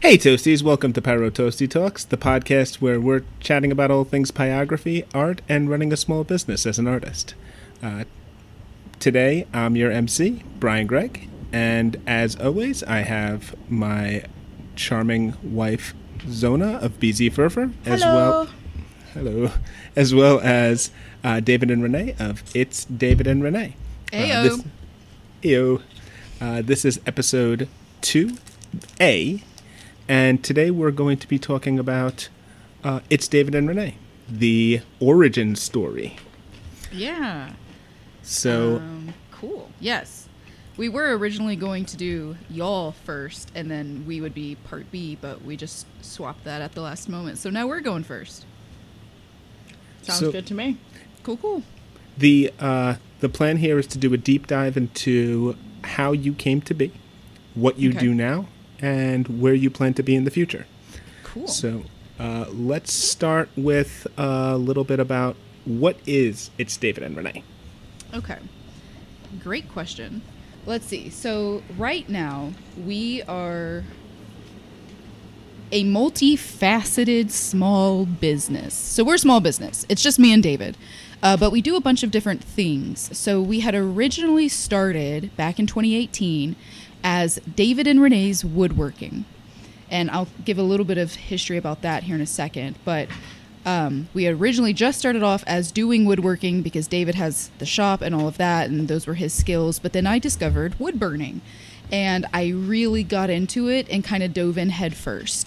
Hey Toasties, welcome to Pyro Toasty Talks, the podcast where we're chatting about all things pyrography, art, and running a small business as an artist. Today, I'm your MC, Brian Gregg, and as always, I have my charming wife, Zona of BZ Furfur, as well as David and Renee of It's David and Renee. Ayo. This is episode 2A. And today we're going to be talking about It's David and Renee, the origin story. Yeah. So cool. Yes. We were originally going to do y'all first, and then we would be part B, but we just swapped that at the last moment. So now we're going first. Sounds good to me. Cool. The plan here is to do a deep dive into how you came to be, what you do now, and where you plan to be in the future. Cool. So let's start with a little bit about what is It's David and Renee. Okay. Great question. Let's see. So right now, we are a multifaceted small business. So we're a small business. It's just me and David. But we do a bunch of different things. So we had originally started back in 2018 as David and Renee's Woodworking. And I'll give a little bit of history about that here in a second. But we had originally just started off as doing woodworking because David has the shop and all of that, and those were his skills. But then I discovered wood burning, and I really got into it and kind of dove in head first.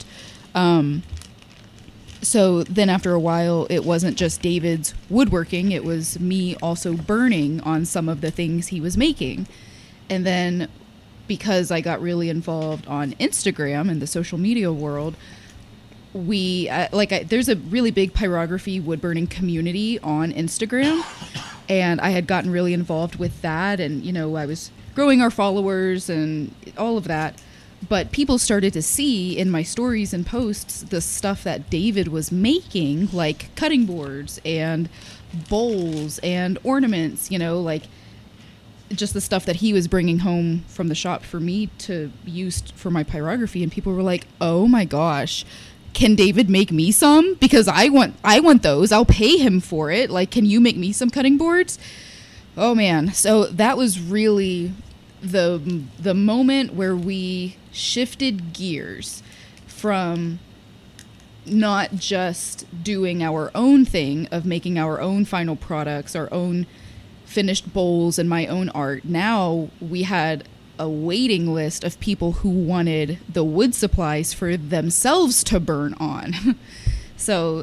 So then after a while, it wasn't just David's woodworking. It was me also burning on some of the things he was making. And then because I got really involved on Instagram and the social media world, there's a really big pyrography wood burning community on Instagram, and I had gotten really involved with that, and I was growing our followers and all of that. But people started to see in my stories and posts the stuff that David was making, like cutting boards and bowls and ornaments, just the stuff that he was bringing home from the shop for me to use for my pyrography. And people were like, oh my gosh, can David make me some? Because I want those. I'll pay him for it. Like, can you make me some cutting boards? Oh man. So that was really the moment where we shifted gears from not just doing our own thing of making our own final products, our own finished bowls and my own art. Now we had a waiting list of people who wanted the wood supplies for themselves to burn on. So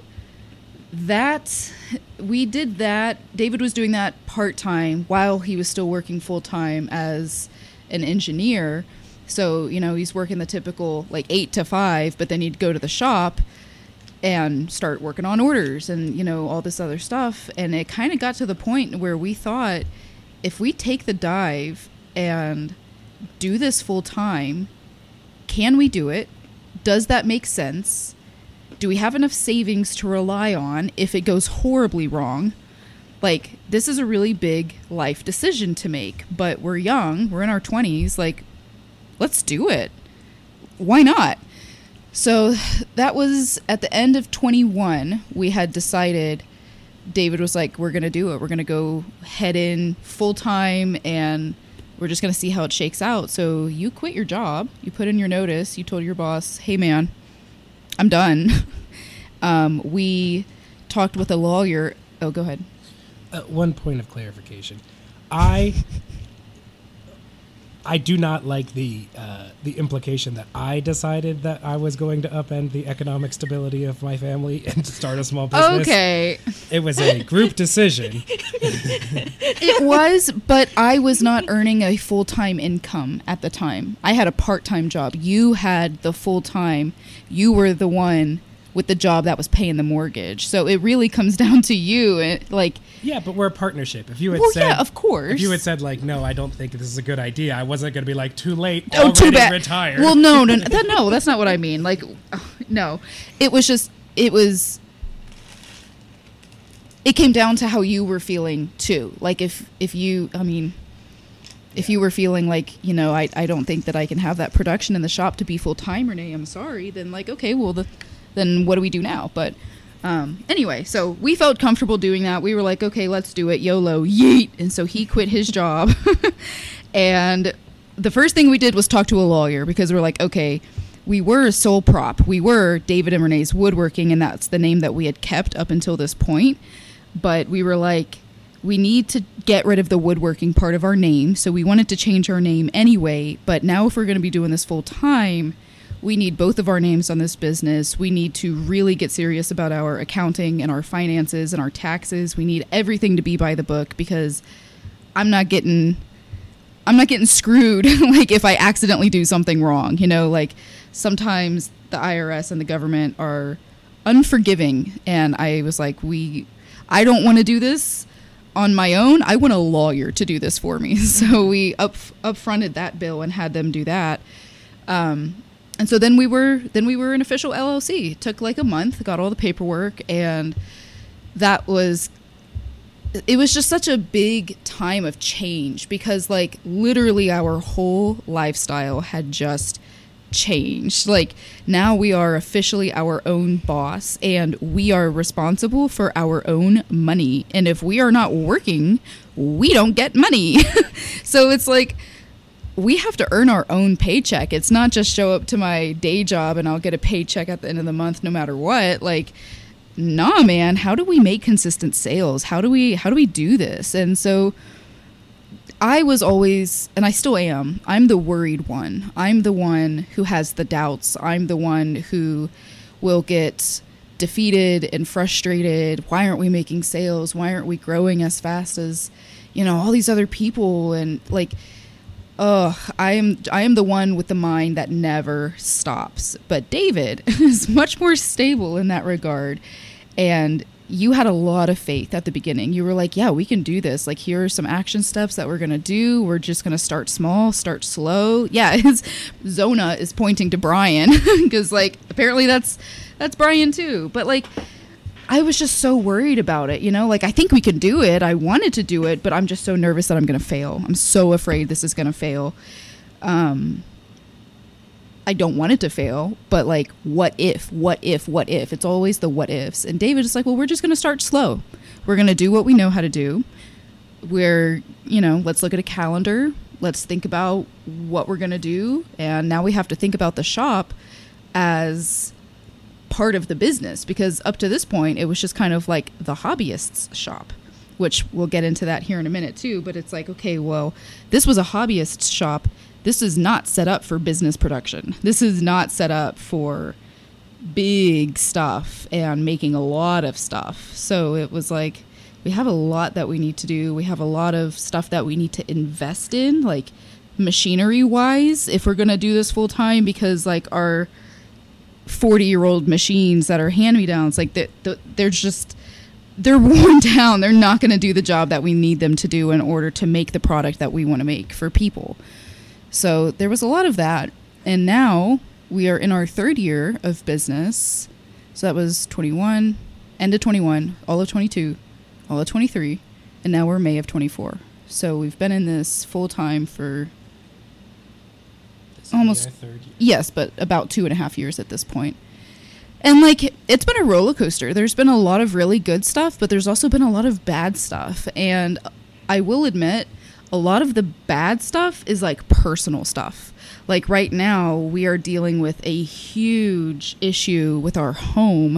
we did that. David was doing that part-time while he was still working full-time as an engineer. So, he's working the typical 8 to 5, but then he'd go to the shop and start working on orders and, all this other stuff. And it kind of got to the point where we thought, if we take the dive and do this full time, can we do it? Does that make sense? Do we have enough savings to rely on if it goes horribly wrong? This is a really big life decision to make, but we're young, we're in our 20s, let's do it. Why not? So that was at the end of 21. We had decided, David was like, we're going to do it. We're going to go head in full time, and we're just going to see how it shakes out. So you quit your job. You put in your notice. You told your boss, hey, man, I'm done. We talked with a lawyer. Oh, go ahead. One point of clarification. I do not like the implication that I decided that I was going to upend the economic stability of my family and start a small business. Okay. It was a group decision. It was, but I was not earning a full-time income at the time. I had a part-time job. You had the full-time. You were the one with the job that was paying the mortgage. So it really comes down to you. Yeah, but we're a partnership. If you had said, yeah, of course. If you had said no, I don't think this is a good idea, I wasn't going to be too late. Oh, too bad. Retired. Well, no, that's not what I mean. No, it came down to how you were feeling too. If you, If you were feeling like, I don't think that I can have that production in the shop to be full time, Renee, I'm sorry, then like, okay, well, then what do we do now? But anyway, so we felt comfortable doing that. We were like, okay, let's do it. YOLO, yeet. And so he quit his job. And the first thing we did was talk to a lawyer, because we're like, okay, we were Sole Prop. We were David and Renee's Woodworking, and that's the name that we had kept up until this point. But we were like, we need to get rid of the woodworking part of our name. So we wanted to change our name anyway. But now if we're going to be doing this full time, we need both of our names on this business. We need to really get serious about our accounting and our finances and our taxes. We need everything to be by the book, because I'm not getting screwed like if I accidentally do something wrong. Like sometimes the IRS and the government are unforgiving, and I was like, I don't want to do this on my own. I want a lawyer to do this for me. So we upfronted that bill and had them do that. And so then we were an official LLC. It took like a month, got all the paperwork, and it was just such a big time of change, because like literally our whole lifestyle had just changed. Like now we are officially our own boss, and we are responsible for our own money. And if we are not working, we don't get money. So it's like, we have to earn our own paycheck. It's not just show up to my day job and I'll get a paycheck at the end of the month no matter what. Like, nah, man, how do we make consistent sales? How do we do this? And so I was always, and I still am, I'm the worried one. I'm the one who has the doubts. I'm the one who will get defeated and frustrated. Why aren't we making sales? Why aren't we growing as fast as, all these other people? And like, I am the one with the mind that never stops. But David is much more stable in that regard. And you had a lot of faith at the beginning. You were like, yeah, we can do this. Like, here are some action steps that we're going to do. We're just going to start small, start slow. Yeah, Zona is pointing to Brian, because like apparently that's Brian too. But like, I was just so worried about it, like, I think we can do it. I wanted to do it, but I'm just so nervous that I'm going to fail. I'm so afraid this is going to fail. I don't want it to fail, but like, what if? It's always the what ifs. And David is like, well, we're just going to start slow. We're going to do what we know how to do. Let's look at a calendar. Let's think about what we're going to do. And now we have to think about the shop as part of the business, because up to this point it was just kind of like the hobbyist's shop, which we'll get into that here in a minute too. But it's like, okay, well, this was a hobbyist's shop. This is not set up for business production. This is not set up for big stuff and making a lot of stuff. So it was like, we have a lot that we need to do. We have a lot of stuff that we need to invest in, like machinery wise, if we're going to do this full time, because like our 40-year-old machines that are hand-me-downs, like they're worn down. They're not going to do the job that we need them to do in order to make the product that we want to make for people. So there was a lot of that. And now we are in our third year of business. So that was 21, end of 21, all of 22, all of 23, and now we're May of 24. So we've been in this full time for almost, yes, but about 2.5 years at this point. And like, it's been a roller coaster. There's been a lot of really good stuff, but there's also been a lot of bad stuff. And I will admit, a lot of the bad stuff is like personal stuff. Like right now, we are dealing with a huge issue with our home.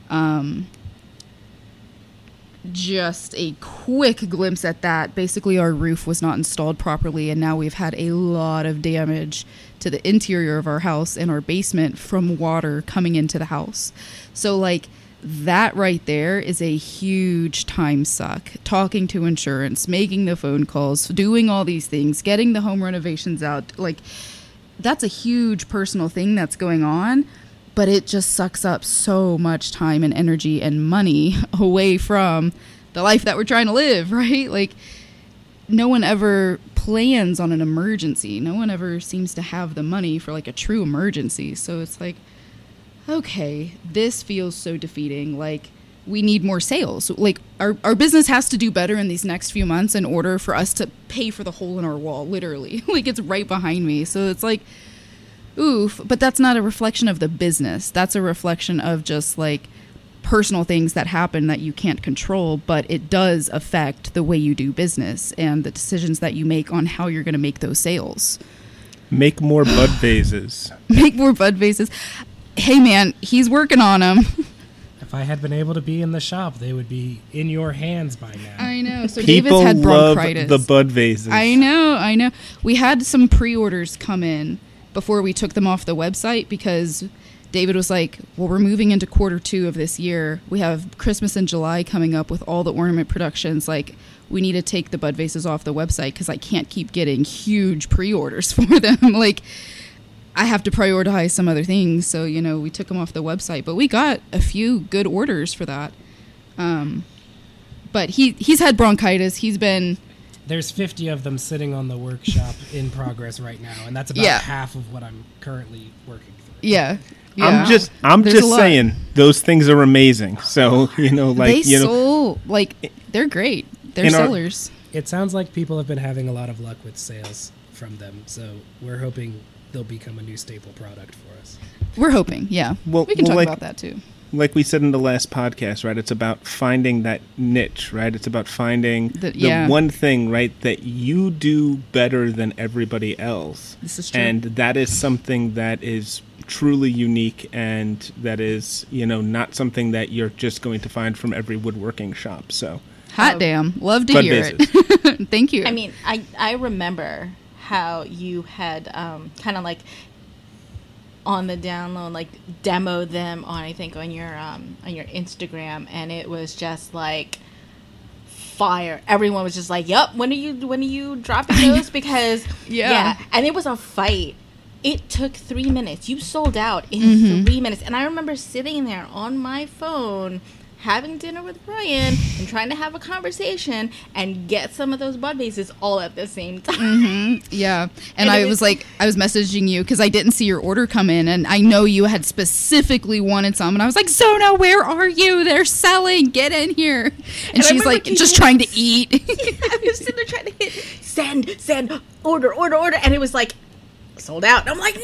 Just a quick glimpse at that. Basically, our roof was not installed properly, and now we've had a lot of damage to the interior of our house and our basement from water coming into the house. So like, that right there is a huge time suck. Talking to insurance, making the phone calls, doing all these things, getting the home renovations out. Like, that's a huge personal thing that's going on, but it just sucks up so much time and energy and money away from the life that we're trying to live, right? Like, no one ever plans on an emergency. No one ever seems to have the money for like a true emergency. So it's like, okay, this feels so defeating. Like, we need more sales. Like our business has to do better in these next few months in order for us to pay for the hole in our wall, literally. Like it's right behind me. So it's like, oof, but that's not a reflection of the business. That's a reflection of just like personal things that happen that you can't control, but it does affect the way you do business and the decisions that you make on how you're going to make those sales. Make more bud vases. Make more bud vases. Hey man, he's working on them. If I had been able to be in the shop, they would be in your hands by now. I know. So People David's had love bronchitis. the bud vases. I know. We had some pre-orders come in before we took them off the website because David was like, well, we're moving into Q2 of this year. We have Christmas in July coming up with all the ornament productions. Like, we need to take the bud vases off the website because I can't keep getting huge pre-orders for them. Like, I have to prioritize some other things. So, you know, we took them off the website. But we got a few good orders for that. But he's had bronchitis. He's been... There's 50 of them sitting on the workshop in progress right now. And that's about half of what I'm currently working through. Yeah. I'm just saying those things are amazing. So, you know, like, they're great. They're sellers. It sounds like people have been having a lot of luck with sales from them. So we're hoping they'll become a new staple product for us. We're hoping, yeah. Well, we can talk about that too. Like we said in the last podcast, right? It's about finding that niche, right? It's about finding the one thing, right, that you do better than everybody else. This is true. And that is something that is truly unique and that is, you know, not something that you're just going to find from every woodworking shop. So hot damn. Love to hear it. Thank you. I mean, I remember how you had kind of like on the download, like demo them on, I think on your Instagram, and it was just like fire. Everyone was just like, "Yep, when are you dropping those?" Because and it was a fight. It took 3 minutes. You sold out in 3 minutes, and I remember sitting there on my phone having dinner with Brian and trying to have a conversation and get some of those bud vases all at the same time. Yeah. And I was messaging you because I didn't see your order come in, and I know you had specifically wanted some, and I was like, Zona, where are you? They're selling. Get in here. And she's like, just trying to eat. I was sitting there trying to hit send, order, and it was like, sold out. And I'm like,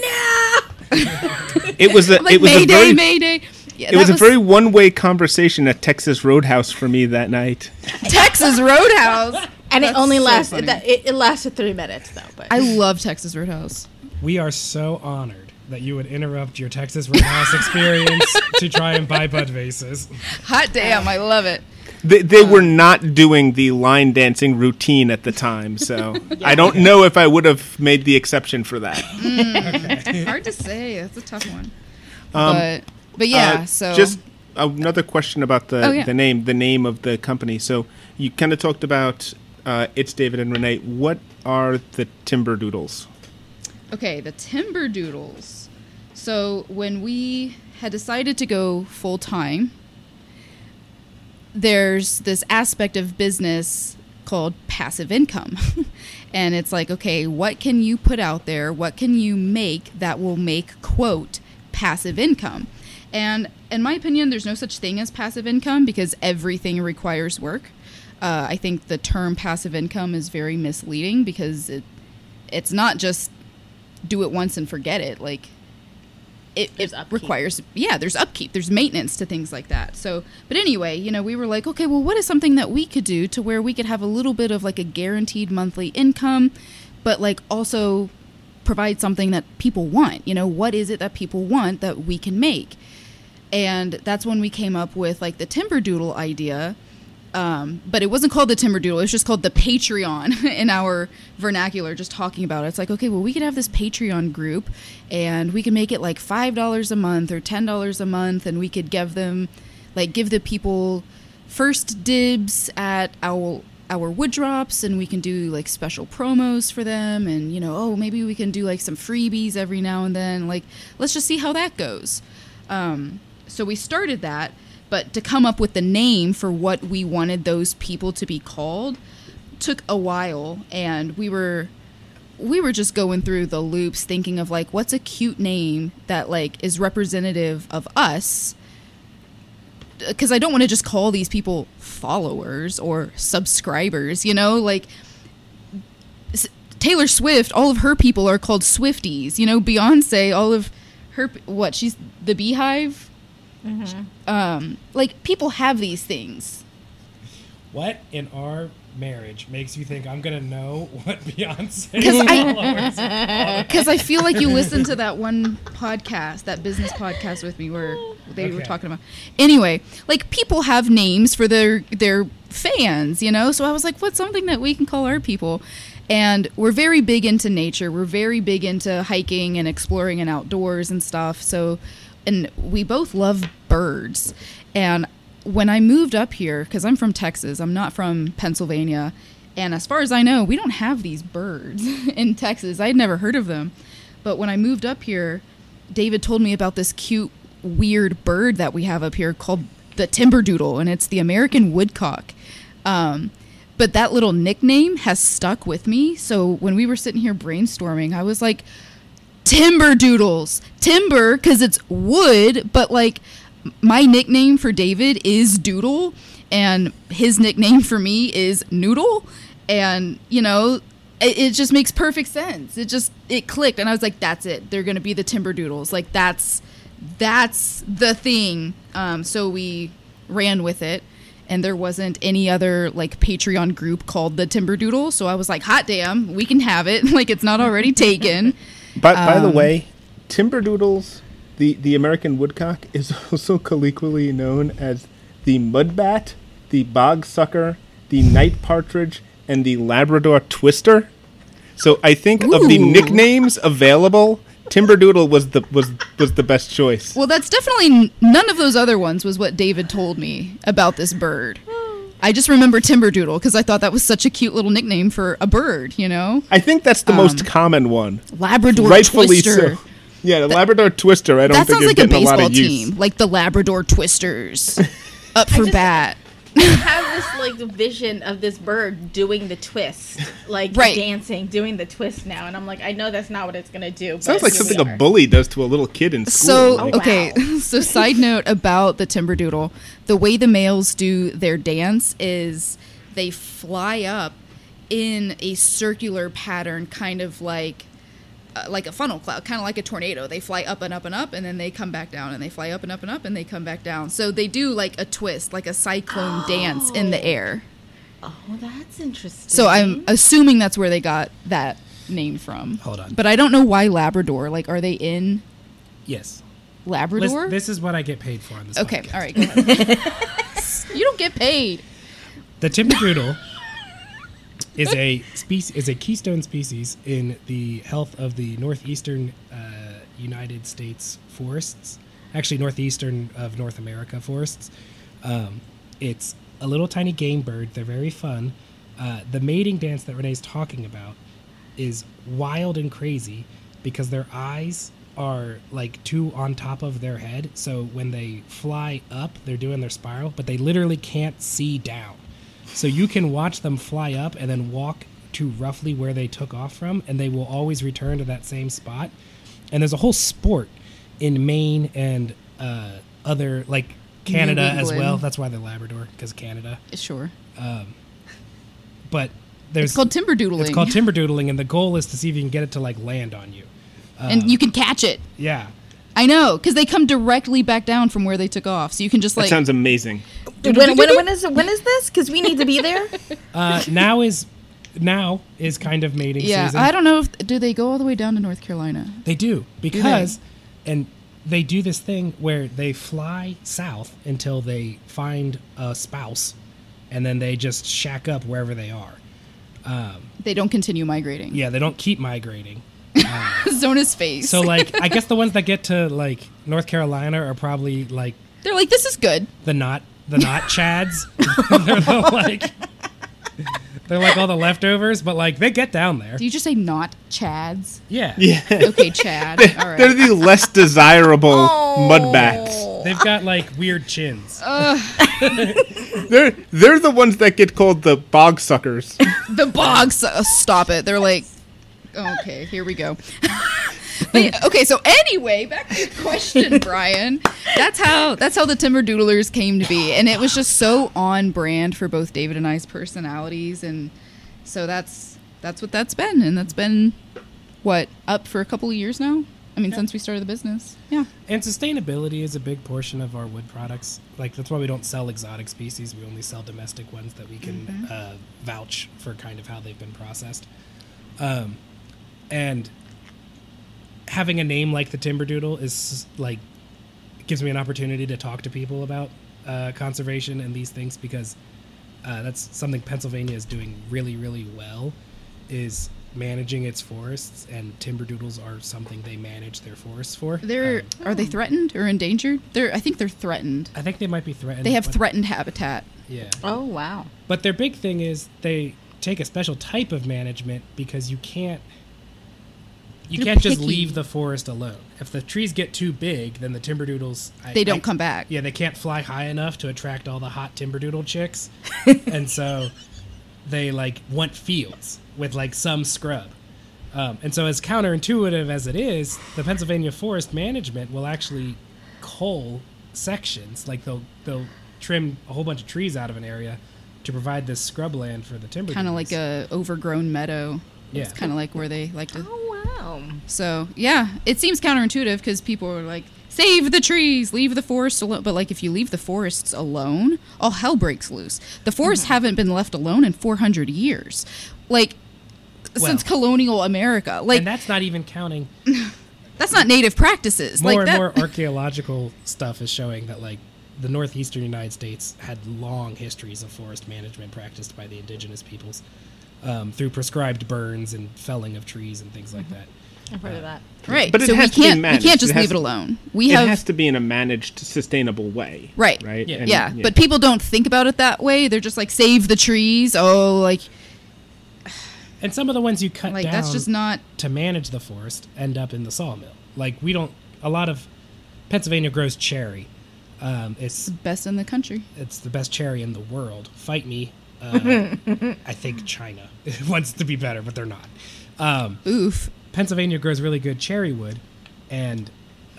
no. It was Mayday. Yeah, it was a very one-way conversation at Texas Roadhouse for me that night. Texas Roadhouse, and it only lasted. It lasted 3 minutes though. But I love Texas Roadhouse. We are so honored that you would interrupt your Texas Roadhouse experience to try and buy bud vases. Hot damn, I love it. They were not doing the line dancing routine at the time, so I don't know if I would have made the exception for that. Hard to say. That's a tough one. But yeah, so just another question about the name of the company. So you kind of talked about It's David and Renee. What are the Timberdoodles? Okay, the Timberdoodles. So when we had decided to go full time, there's this aspect of business called passive income. And it's like, okay, what can you put out there? What can you make that will make, quote, passive income? And in my opinion, there's no such thing as passive income because everything requires work. I think the term passive income is very misleading because it's not just do it once and forget it. Like it requires, there's upkeep, there's maintenance to things like that. So, but anyway, you know, we were like, okay, well, what is something that we could do to where we could have a little bit of like a guaranteed monthly income, but like also provide something that people want? You know, what is it that people want that we can make? And that's when we came up with like the Timberdoodle idea. But it wasn't called the Timberdoodle. It was just called the Patreon in our vernacular, just talking about it. It's like, okay, well, we could have this Patreon group and we can make it like $5 a month or $10 a month. And we could give the people first dibs at our wood drops, and we can do like special promos for them. And, you know, maybe we can do like some freebies every now and then. Like, let's just see how that goes. So we started that, but to come up with the name for what we wanted those people to be called took a while, and we were just going through the loops thinking of like, what's a cute name that like is representative of us because I don't want to just call these people followers or subscribers, you know, like Taylor Swift, all of her people are called Swifties, you know, Beyonce, all of her, she's the Beehive. Like, people have these things. What in our marriage makes you think I'm gonna know what Beyonce? Because I feel like you listened to that one podcast, that business podcast with me, where they were talking about. Anyway, like, people have names for their fans, you know. So I was like, what's something that we can call our people? And we're very big into nature. We're very big into hiking and exploring and outdoors and stuff. So, and we both love birds. And when I moved up here, because I'm from Texas, I'm not from Pennsylvania, and as far as I know, we don't have these birds in Texas. I'd never heard of them. But when I moved up here, David told me about this cute, weird bird that we have up here called the timberdoodle, and it's the American woodcock. But that little nickname has stuck with me. So when we were sitting here brainstorming, I was like, timberdoodles. Timber, because it's wood, but like, my nickname for David is Doodle, and his nickname for me is Noodle. And, you know, it just makes perfect sense. It clicked, and I was like, that's it. They're going to be the Timberdoodles. Like, that's the thing. So we ran with it, and there wasn't any other, like, Patreon group called the Timberdoodle. So I was like, hot damn, we can have it. Like, it's not already taken. By the way, Timberdoodles, the American woodcock, is also colloquially known as the mudbat, the bogsucker, the night partridge, and the Labrador twister. So I think of the nicknames available, Timberdoodle was the best choice. Well, that's definitely none of those other ones was what David told me about this bird. I just remember Timberdoodle because I thought that was such a cute little nickname for a bird, you know? I think that's the most common one. Labrador Rightfully Twister. so. Yeah, the Labrador Twister, I don't That think sounds is like a getting a lot baseball of use. team, like the Labrador Twisters. Up for bat. I have this like vision of this bird doing the twist, like dancing, doing the twist now, and I'm like, I know that's not what it's gonna do. Sounds but like here something we a are. bully does to a little kid in school. So, Like, okay, wow. so side note about the Timberdoodle, the way the males do their dance is they fly up in a circular pattern, kind of like a funnel cloud, kind of like a tornado. They fly up and up and up, and then they come back down, and they fly up and up and up, and they come back down. So they do like a twist, like a cyclone dance in the air. Oh, that's interesting. So I'm assuming that's where they got that name from. Hold on. But I don't know why Labrador. Like, are they in Yes. Labrador? This is what I get paid for on this Okay, podcast. all right, go ahead. You don't get paid. The Timberdoodle is a keystone species in the health of the northeastern United States forests. Actually, northeastern of North America forests. It's a little tiny game bird. They're very fun. The mating dance that Renee's talking about is wild and crazy because their eyes are like two on top of their head. So when they fly up, they're doing their spiral, but they literally can't see down. So you can watch them fly up and then walk to roughly where they took off from, and they will always return to that same spot. And there's a whole sport in Maine and other, like Canada as England. well. That's why they're Labrador, because Canada. Sure. But there's It's called timberdoodling. It's called timberdoodling, and the goal is to see if you can get it to like land on you. And you can catch it. Yeah. I know, because they come directly back down from where they took off. So you can just that like... sounds amazing. when is this? Because we need to be there. Now is kind of mating yeah, season. I don't know if... Do they go all the way down to North Carolina? They do, because and they do this thing where they fly south until they find a spouse, and then they just shack up wherever they are. They don't continue migrating. Yeah, they don't keep migrating. Zona's face. So, like, I guess the ones that get to like North Carolina are probably like They're like, this is good. the not chads. They're like all the leftovers, but like they get down there. Do you just say not Chads? Yeah. Yeah. Okay, Chad. All right. They're the less desirable mudbats. They've got like weird chins. They're the ones that get called the bog suckers. The bogs. Stop it. They're like, okay, here we go. But, okay, so anyway, back to your question, Brian. that's how the Timber Doodlers came to be, and it was just so on brand for both David and I's personalities, and so that's what that's been, and that's been up for a couple of years now. I mean, since we started the business. Yeah. And sustainability is a big portion of our wood products. Like, that's why we don't sell exotic species. We only sell domestic ones that we can vouch for kind of how they've been processed. And having a name like the Timberdoodle is like, gives me an opportunity to talk to people about conservation and these things, because that's something Pennsylvania is doing really, really well, is managing its forests, and Timberdoodles are something they manage their forests for. Are they threatened or endangered? I think they're threatened. I think they might be threatened. They have threatened habitat. Yeah. Oh, wow. But their big thing is they take a special type of management, because you can't just picky. leave the forest alone. If the trees get too big, then the Timberdoodles They don't come back. Yeah, they can't fly high enough to attract all the hot Timberdoodle chicks. And so they want fields with some scrub. And so, as counterintuitive as it is, the Pennsylvania Forest Management will actually cull sections. Like, they'll trim a whole bunch of trees out of an area to provide this scrubland for the Timberdoodles. Kind of like a overgrown meadow. Yeah. It's kind of like where they like to. Oh, wow. So, yeah, it seems counterintuitive because people are like, save the trees, leave the forest alone. But, if you leave the forests alone, all hell breaks loose. The forests haven't been left alone in 400 years. Since colonial America. And that's not even counting. That's not native practices. More and more archaeological stuff is showing that, the northeastern United States had long histories of forest management practiced by the indigenous peoples through prescribed burns and felling of trees and things like that. I've heard of that. Right. But it so has to be managed. We can't just leave it alone. It has to be in a managed, sustainable way. Right. Right. Yeah. But people don't think about it that way. They're just save the trees. And some of the ones you cut down that's just not to manage the forest end up in the sawmill. A lot of Pennsylvania grows cherry. It's the best in the country. It's the best cherry in the world. Fight me. I think China wants to be better, but they're not. Oof. Pennsylvania grows really good cherry wood, and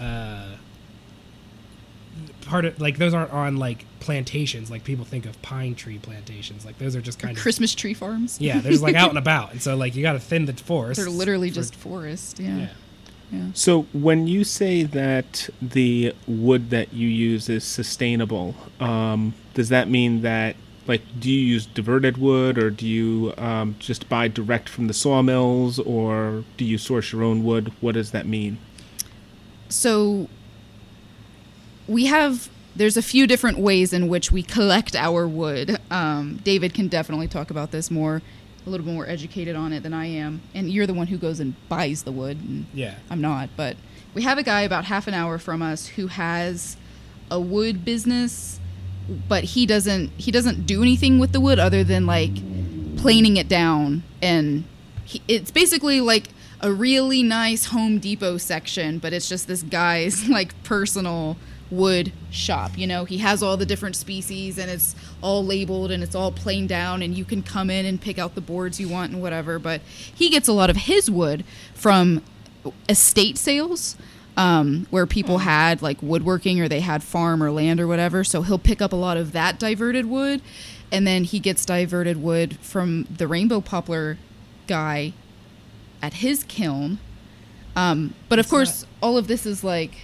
part of those aren't on plantations like people think of pine tree plantations. Those are just kind of Christmas tree farms. Yeah, they're just out and about, and so you got to thin the forest. They're literally just forest. Yeah. So when you say that the wood that you use is sustainable, does that mean that do you use diverted wood, or do you just buy direct from the sawmills, or do you source your own wood? What does that mean? So there's a few different ways in which we collect our wood. David can definitely talk about this a little bit more educated on it than I am. And you're the one who goes and buys the wood. And yeah. I'm not. But we have a guy about half an hour from us who has a wood business, but he doesn't do anything with the wood other than planing it down. And it's basically a really nice Home Depot section, but it's just this guy's personal wood shop. He has all the different species, and it's all labeled, and it's all planed down, and you can come in and pick out the boards you want and whatever. But he gets a lot of his wood from estate sales, where people had woodworking, or they had farm or land or whatever. So he'll pick up a lot of that diverted wood, and then he gets diverted wood from the rainbow poplar guy at his kiln. But of course, all of this is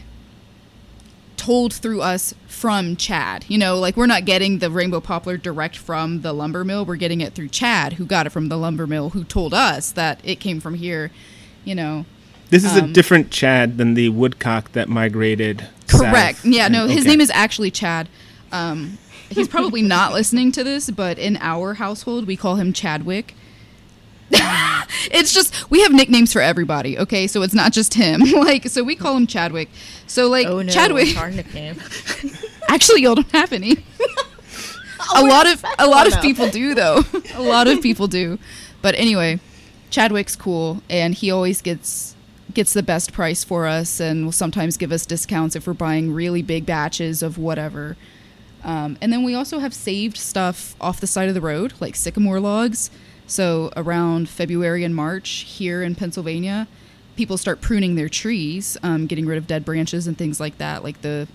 told through us from Chad. We're not getting the rainbow poplar direct from the lumber mill. We're getting it through Chad, who got it from the lumber mill, who told us that it came from here. This is a different Chad than the woodcock that migrated correct south. Yeah, no, his name is actually Chad. He's probably not listening to this, but in our household we call him Chadwick. It's just, we have nicknames for everybody, okay? So it's not just him. So we call him Chadwick. So oh no, Chadwick. it's our nickname. Actually, y'all don't have any. A lot of people do, though. A lot of people do. But anyway, Chadwick's cool, and he always gets the best price for us, and will sometimes give us discounts if we're buying really big batches of whatever. And then we also have saved stuff off the side of the road, like sycamore logs. So around February and March here in Pennsylvania, people start pruning their trees, getting rid of dead branches and things like that, like the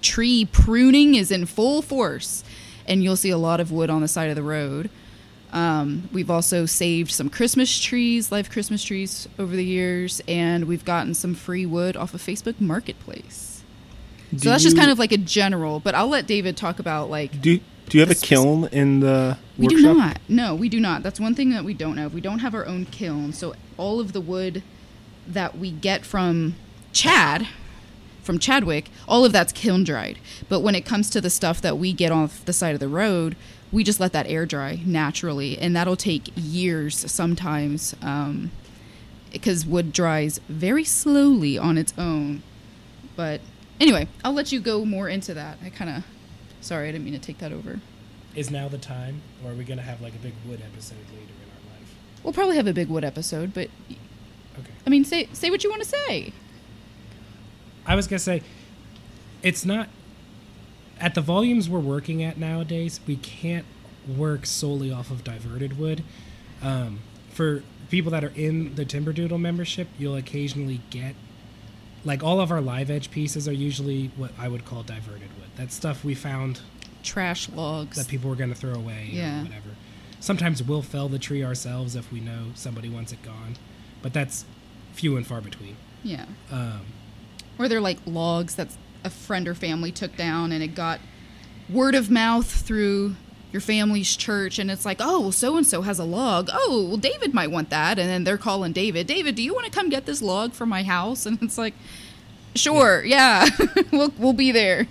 tree pruning is in full force, and you'll see a lot of wood on the side of the road. We've also saved some Christmas trees, live Christmas trees over the years, and we've gotten some free wood off of Facebook Marketplace. So that's just kind of like a general, but I'll let David talk about like... Do you have a kiln in the We workshop? do not. No, we do not. That's one thing that we don't have. We don't have our own kiln, so all of the wood that we get from Chadwick, all of that's kiln dried. But when it comes to the stuff that we get off the side of the road, we just let that air dry naturally, and that'll take years sometimes, because wood dries very slowly on its own. But anyway, I'll let you go more into that. Sorry, I didn't mean to take that over. Is now the time, or are we going to have like a big wood episode later in our life? We'll probably have a big wood episode, but Okay. I mean, say what you want to say. I was going to say, it's not... At the volumes we're working at nowadays, we can't work solely off of diverted wood. For people that are in the Timberdoodle membership, you'll occasionally get... Like, all of our live edge pieces are usually what I would call diverted wood. That's stuff we found Trash logs. that people were going to throw away Yeah. or whatever. Sometimes we'll fell the tree ourselves if we know somebody wants it gone. But that's few and far between. Yeah. Or they're like logs that a friend or family took down, and it got word of mouth through your family's church, and it's like, oh, well, so-and-so has a log. Oh, well, David might want that. And then they're calling David, do you want to come get this log from my house? And it's like, sure, yeah. we'll be there.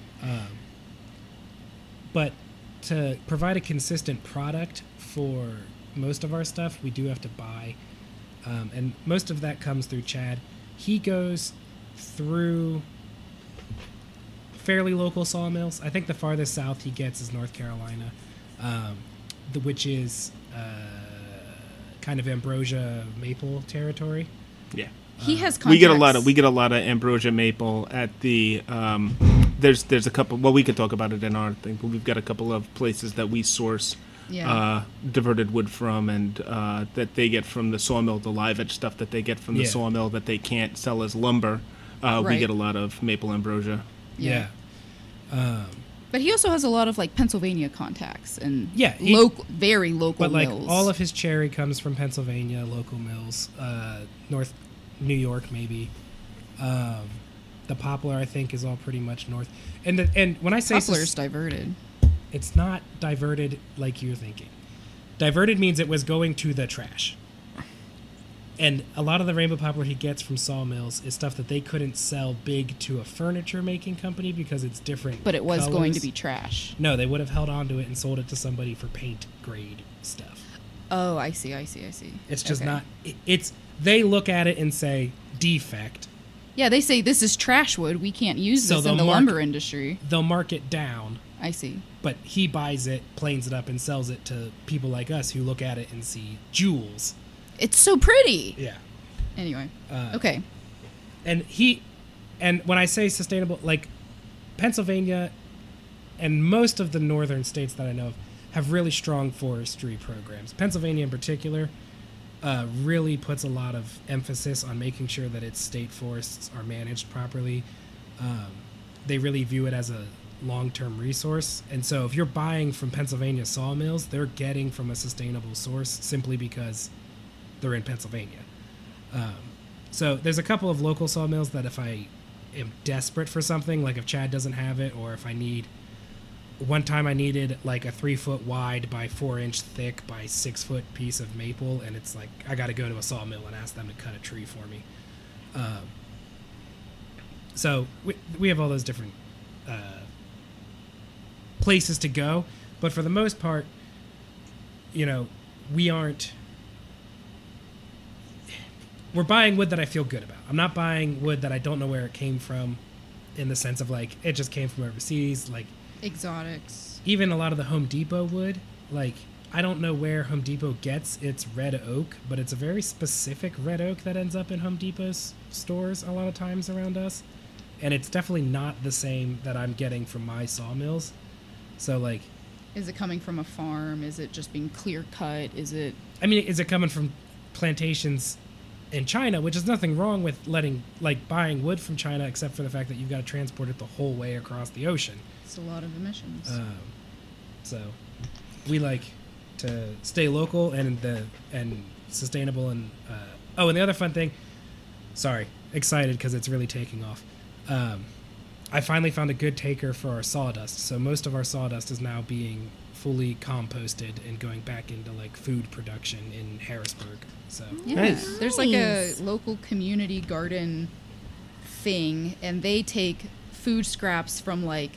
But to provide a consistent product for most of our stuff, we do have to buy. And most of that comes through Chad. He goes through fairly local sawmills. I think the farthest south he gets is North Carolina, which is kind of ambrosia maple territory. Yeah. He has contacts. We get a lot of ambrosia maple at the there's a couple, well, we could talk about it in our thing, but we've got a couple of places that we source diverted wood from, and that they get from the sawmill, the live edge stuff that they get from the sawmill that they can't sell as lumber. We get a lot of maple ambrosia. Yeah. But he also has a lot of like Pennsylvania contacts and very local but like mills. all of his cherry comes from Pennsylvania, local mills, North New York maybe. The poplar I think is all pretty much north. And when I say poplar's diverted, it's not diverted like you're thinking. Diverted means it was going to the trash. And a lot of the rainbow poplar he gets from sawmills is stuff that they couldn't sell big to a furniture making company because it's different. But it was colors. going to be trash. No, they would have held on to it and sold it to somebody for paint grade stuff. Oh, I see. It's just not. It's they look at it and say defect. Yeah, they say this is trash wood. We can't use this in the lumber industry. They'll mark it down. I see. But he buys it, planes it up, and sells it to people like us who look at it and see jewels. It's so pretty. Yeah. Anyway. Okay. And when I say sustainable, like Pennsylvania and most of the northern states that I know of have really strong forestry programs. Pennsylvania in particular really puts a lot of emphasis on making sure that its state forests are managed properly. They really view it as a long-term resource. And so if you're buying from Pennsylvania sawmills, they're getting from a sustainable source simply because they're in Pennsylvania. So there's a couple of local sawmills that if I am desperate for something, like if Chad doesn't have it, or if I need... One time I needed like a 3-foot wide by 4-inch thick by 6-foot piece of maple, and it's like I got to go to a sawmill and ask them to cut a tree for me. So we have all those different places to go, but for the most part, we're buying wood that I feel good about. I'm not buying wood that I don't know where it came from, in the sense of like it just came from overseas, like exotics. Even a lot of the Home Depot wood, like I don't know where Home Depot gets its red oak, but it's a very specific red oak that ends up in Home Depot's stores a lot of times around us, and it's definitely not the same that I'm getting from my sawmills. So like, is it coming from a farm? Is it just being clear cut? Is it coming from plantations in China, which is nothing wrong with buying wood from China, except for the fact that you've got to transport it the whole way across the ocean. It's a lot of emissions. So we like to stay local and sustainable. And and the other fun thing, sorry, excited because it's really taking off. I finally found a good taker for our sawdust. So most of our sawdust is now being fully composted and going back into like food production in Harrisburg. So Yeah, Nice. there's like a local community garden thing, and they take food scraps from like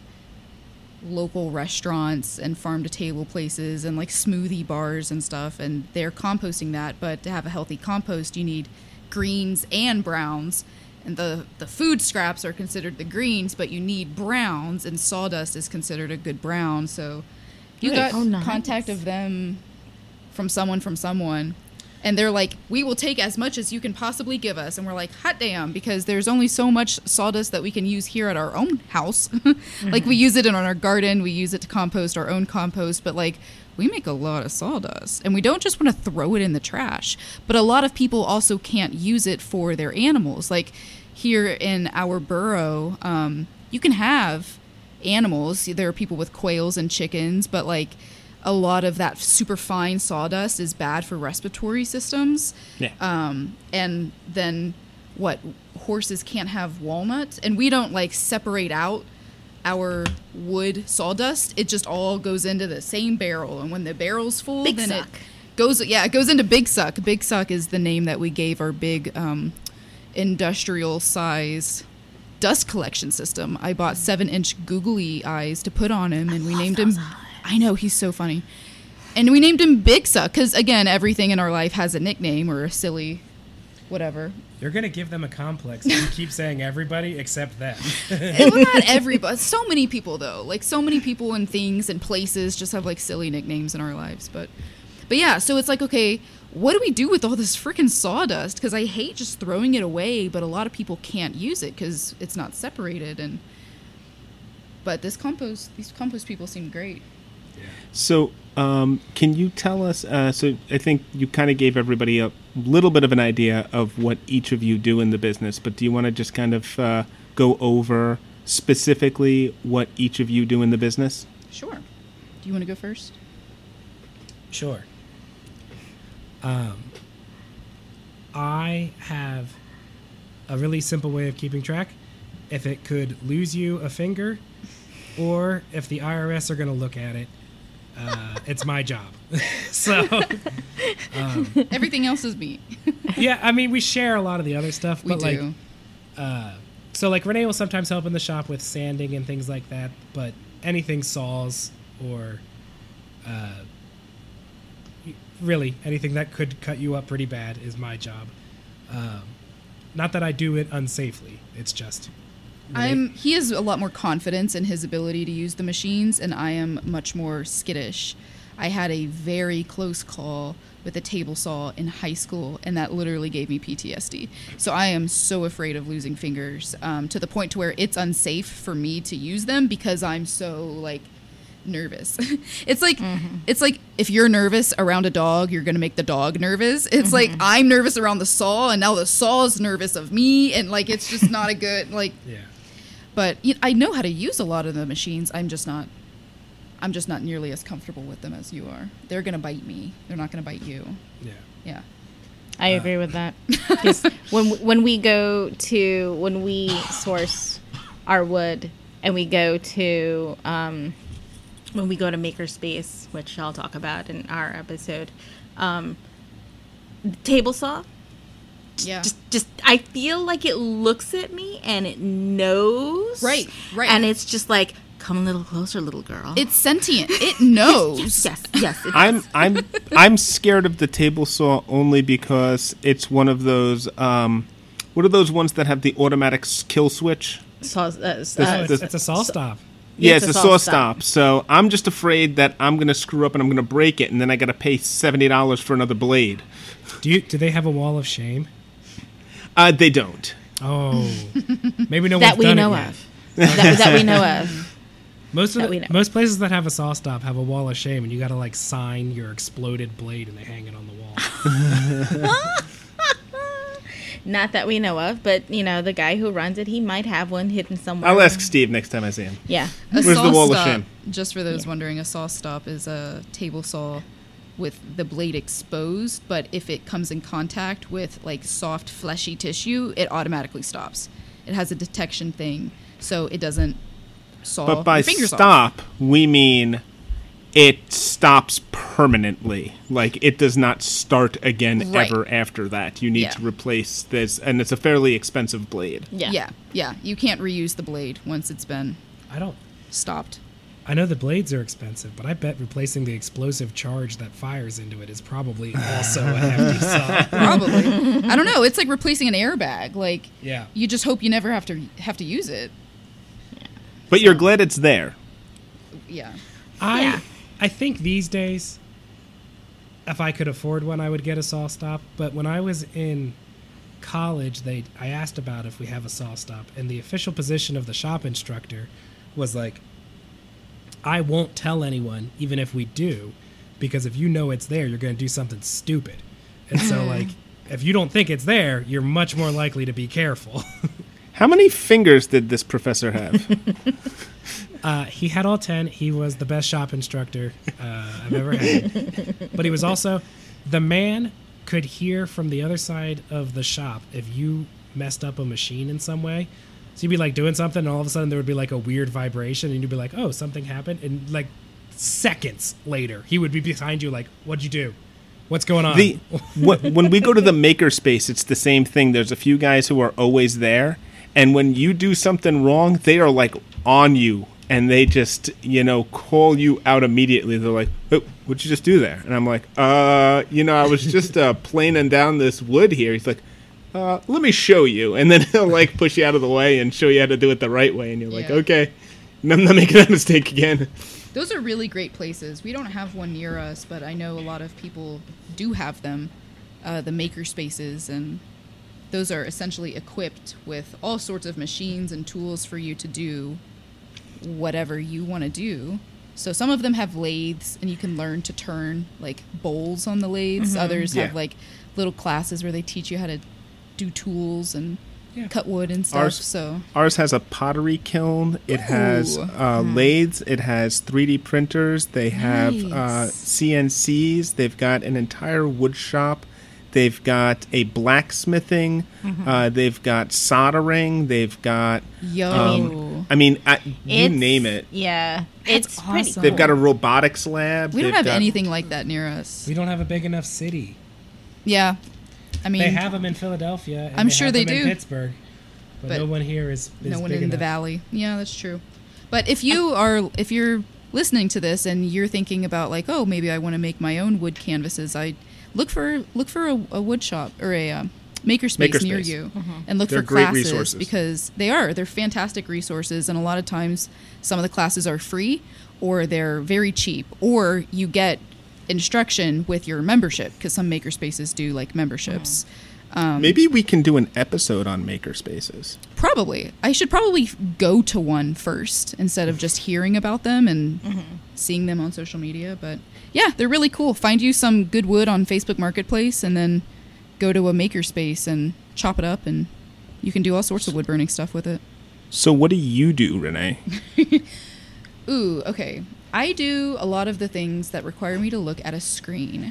local restaurants and farm to table places and like smoothie bars and stuff, and they're composting that. But to have a healthy compost, you need greens and browns, and the food scraps are considered the greens, but you need browns, and sawdust is considered a good brown. So you Nice. got Oh, nice. contact of them from someone, and they're like, we will take as much as you can possibly give us. And we're like, hot damn, because there's only so much sawdust that we can use here at our own house. Like, we use it in our garden, we use it to compost our own compost, but like, we make a lot of sawdust, and we don't just want to throw it in the trash. But a lot of people also can't use it for their animals. Like here in our borough, you can have animals. There are people with quails and chickens, but like a lot of that super fine sawdust is bad for respiratory systems. Yeah. And then what? Horses can't have walnut, and we don't like separate out our wood sawdust. It just all goes into the same barrel, and when the barrel's full, Big then suck. it goes into Big Suck. Big Suck is the name that we gave our big industrial size dust collection system. I bought 7-inch googly eyes to put on him, and we named him. I know, he's so funny. And we named him Big Suck because, again, everything in our life has a nickname or a silly whatever. you're gonna give them a complex. You keep saying everybody except them. Well, not everybody. So many people, though. Like, so many people and things and places just have, like, silly nicknames in our lives. But yeah, so it's like, okay, what do we do with all this freaking sawdust? Because I hate just throwing it away, but a lot of people can't use it because it's not separated. But these compost people seem great. So, can you tell us? So, I think you kind of gave everybody a little bit of an idea of what each of you do in the business, but do you want to just kind of go over specifically what each of you do in the business? Sure. Do you want to go first? Sure. I have a really simple way of keeping track. If it could lose you a finger, or if the IRS are going to look at it, it's my job. So, Everything else is me. yeah, I mean, we share a lot of the other stuff, We but do. so like Renee will sometimes help in the shop with sanding and things like that, but anything saws or really anything that could cut you up pretty bad is my job. Not that I do it unsafely. It's just He has a lot more confidence in his ability to use the machines, and I am much more skittish. I had a very close call with a table saw in high school, and that literally gave me PTSD. So I am so afraid of losing fingers, to the point to where it's unsafe for me to use them because I'm so like nervous. It's like if you're nervous around a dog, you're gonna make the dog nervous. It's like I'm nervous around the saw, and now the saw's nervous of me, and like it's just not a good like. yeah. But I know how to use a lot of the machines. I'm just not nearly as comfortable with them as you are. They're gonna bite me. They're not gonna bite you. Yeah. Yeah. I agree with that. 'Cause when we source our wood and we go to when we go to Makerspace, which I'll talk about in our episode, table saw. Yeah. Just I feel like it looks at me and it knows. Right. And it's just like, come a little closer, little girl. It's sentient. It knows. Yes. I'm scared of the table saw only because it's one of those. What are those ones that have the automatic kill switch? It's a saw stop. Yeah, it's a saw stop. So I'm just afraid that I'm going to screw up and I'm going to break it, and then I got to pay $70 for another blade. Do they have a wall of shame? They don't. Oh, maybe no that one's we done know it yet. of. that we know of. Most places that have a saw stop have a wall of shame, and you got to like sign your exploded blade, and they hang it on the wall. Not that we know of, but the guy who runs it, he might have one hidden somewhere. I'll ask Steve next time I see him. Yeah. Where's the wall of stop, shame? just for those wondering, a saw stop is a table saw with the blade exposed, but if it comes in contact with like soft fleshy tissue, it automatically stops. It has a detection thing, so it doesn't saw But by your fingers off. stop, we mean it stops permanently. Like, it does not start again Right. ever after that. You need Yeah. to replace this, and it's a fairly expensive blade. Yeah. Yeah. You can't reuse the blade once it's been stopped. I know the blades are expensive, but I bet replacing the explosive charge that fires into it is probably also a hefty saw. Probably. I don't know. It's like replacing an airbag. Like, Yeah. you just hope you never have to use it. But you're glad it's there. Yeah. I think these days, if I could afford one, I would get a saw stop. But when I was in college, I asked about if we have a saw stop, and the official position of the shop instructor was like, I won't tell anyone, even if we do, because if you know it's there, you're going to do something stupid. And so, like, if you don't think it's there, you're much more likely to be careful. How many fingers did this professor have? He had all 10. He was the best shop instructor I've ever had. But he was also, the man could hear from the other side of the shop if you messed up a machine in some way. So you'd be like doing something, and all of a sudden there would be like a weird vibration, and you'd be like, oh, something happened. And like seconds later, he would be behind you like, what'd you do? What's going on? When we go to the makerspace, it's the same thing. There's a few guys who are always there, and when you do something wrong, they are like on you, and they just, call you out immediately. They're like, oh, what'd you just do there? And I'm like, I was just planing down this wood here. He's like, let me show you. And then he'll like push you out of the way and show you how to do it the right way. And you're like, Yeah. okay, I'm not making that mistake again. Those are really great places. We don't have one near us, but I know a lot of people do have them, the maker spaces, and those are essentially equipped with all sorts of machines and tools for you to do whatever you want to do. So some of them have lathes, and you can learn to turn like bowls on the lathes. Others have like little classes where they teach you how to do tools and cut wood and stuff. Ours has a pottery kiln. It has lathes. It has 3D printers. They have CNCs. They've got an entire wood shop. They've got a blacksmithing. They've got soldering. They've got you name it. Yeah. That's It's pretty awesome. They've got a robotics lab. We don't They've have got- anything like that near us. we don't have a big enough city. Yeah. I mean, They have them in Philadelphia. And I'm they sure have they them in do. Pittsburgh. But But no one here is no one big in the enough. valley. Yeah, that's true. But if you're listening to this and you're thinking about like, oh, maybe I want to make my own wood canvases, I look for a wood shop or a makerspace near Makerspace. you, and look They're for great classes resources. because they're fantastic resources, and a lot of times some of the classes are free or they're very cheap, or you get instruction with your membership because some makerspaces do like memberships. Maybe we can do an episode on makerspaces. Probably. I should probably go to one first instead of just hearing about them and seeing them on social media. But yeah, they're really cool. Find you some good wood on Facebook Marketplace and then go to a makerspace and chop it up, and you can do all sorts of wood burning stuff with it. So what do you do, Renee? Ooh, okay. I do a lot of the things that require me to look at a screen.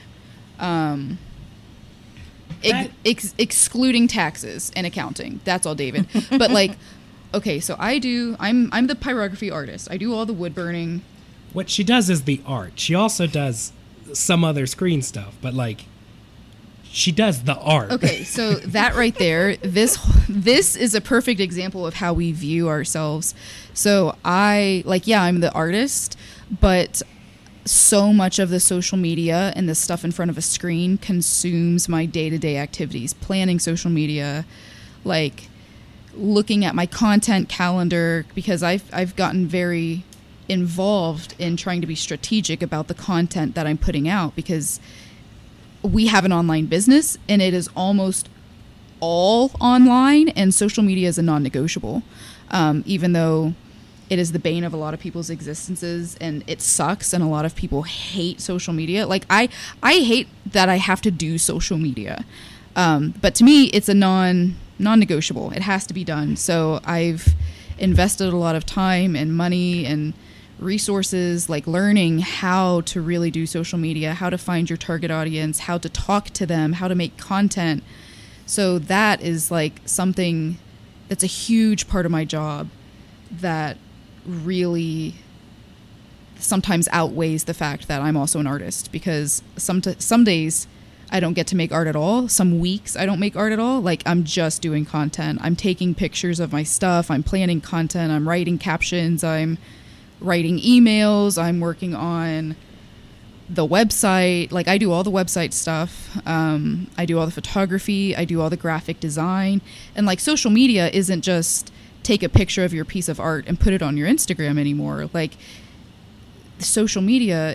Excluding taxes and accounting. That's all David. But like, okay, so I'm the pyrography artist. I do all the wood burning. What she does is the art. She also does some other screen stuff, but like, she does the art. Okay, so that right there, this is a perfect example of how we view ourselves. So I'm the artist, but so much of the social media and the stuff in front of a screen consumes my day-to-day activities. Planning social media, like looking at my content calendar, because I've gotten very involved in trying to be strategic about the content that I'm putting out, because we have an online business and it is almost all online, and social media is a non-negotiable, even though it is the bane of a lot of people's existences, and it sucks, and a lot of people hate social media. Like I hate that I have to do social media. But to me, it's a non-negotiable. It has to be done. So I've invested a lot of time and money and resources, like learning how to really do social media, how to find your target audience, how to talk to them, how to make content. So that is like something that's a huge part of my job that really sometimes outweighs the fact that I'm also an artist, because some days I don't get to make art at all. Some weeks I don't make art at all. Like, I'm just doing content. I'm taking pictures of my stuff. I'm planning content. I'm writing captions. I'm writing emails. I'm working on the website. Like, I do all the website stuff. I do all the photography. I do all the graphic design. And like, social media isn't just take a picture of your piece of art and put it on your Instagram anymore. Like, social media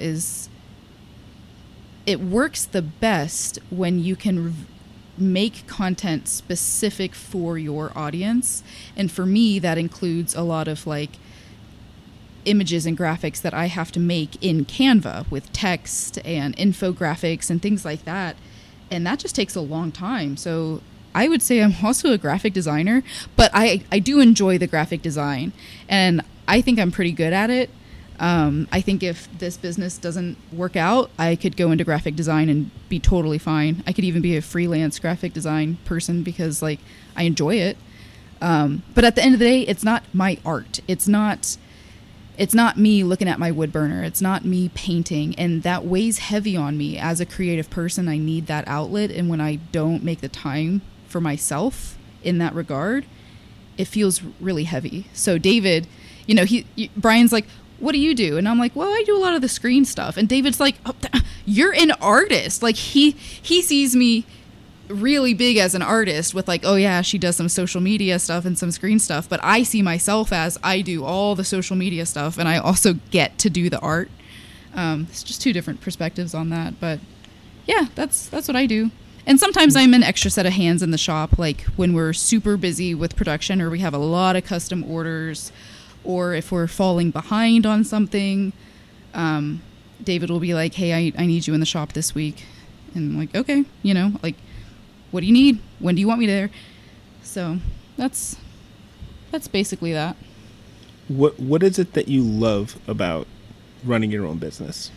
it works the best when you can make content specific for your audience. And for me, that includes a lot of like images and graphics that I have to make in Canva with text and infographics and things like that. And that just takes a long time. So I would say I'm also a graphic designer, but I do enjoy the graphic design, and I think I'm pretty good at it. I think if this business doesn't work out, I could go into graphic design and be totally fine. I could even be a freelance graphic design person because like I enjoy it. But at the end of the day, it's not my art. It's not me looking at my wood burner. It's not me painting, and that weighs heavy on me as a creative person. I need that outlet, and when I don't make the time for myself in that regard, it feels really heavy. So David, Brian's like, what do you do? And I'm like, well, I do a lot of the screen stuff. And David's like, oh, you're an artist. Like he sees me really big as an artist with like, oh yeah, she does some social media stuff and some screen stuff. But I see myself as I do all the social media stuff, and I also get to do the art. It's just two different perspectives on that. But yeah, that's what I do. And sometimes I'm an extra set of hands in the shop, like when we're super busy with production or we have a lot of custom orders, or if we're falling behind on something, David will be like, hey, I need you in the shop this week. And I'm like, okay, like, what do you need? When do you want me there? So that's basically that. What is it that you love about running your own business?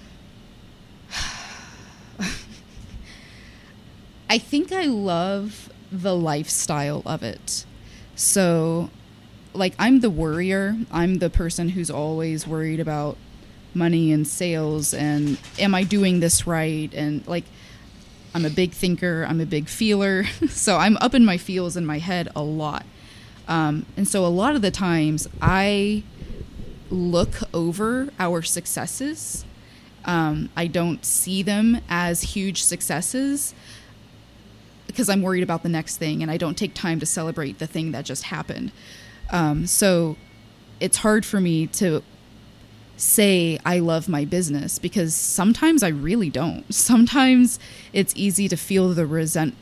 I think I love the lifestyle of it. So, like, I'm the worrier. I'm the person who's always worried about money and sales and am I doing this right? And like, I'm a big thinker. I'm a big feeler. So I'm up in my feels in my head a lot. And so a lot of the times I look over our successes. I don't see them as huge successes because I'm worried about the next thing, and I don't take time to celebrate the thing that just happened. So it's hard for me to say I love my business because sometimes I really don't. Sometimes it's easy to feel the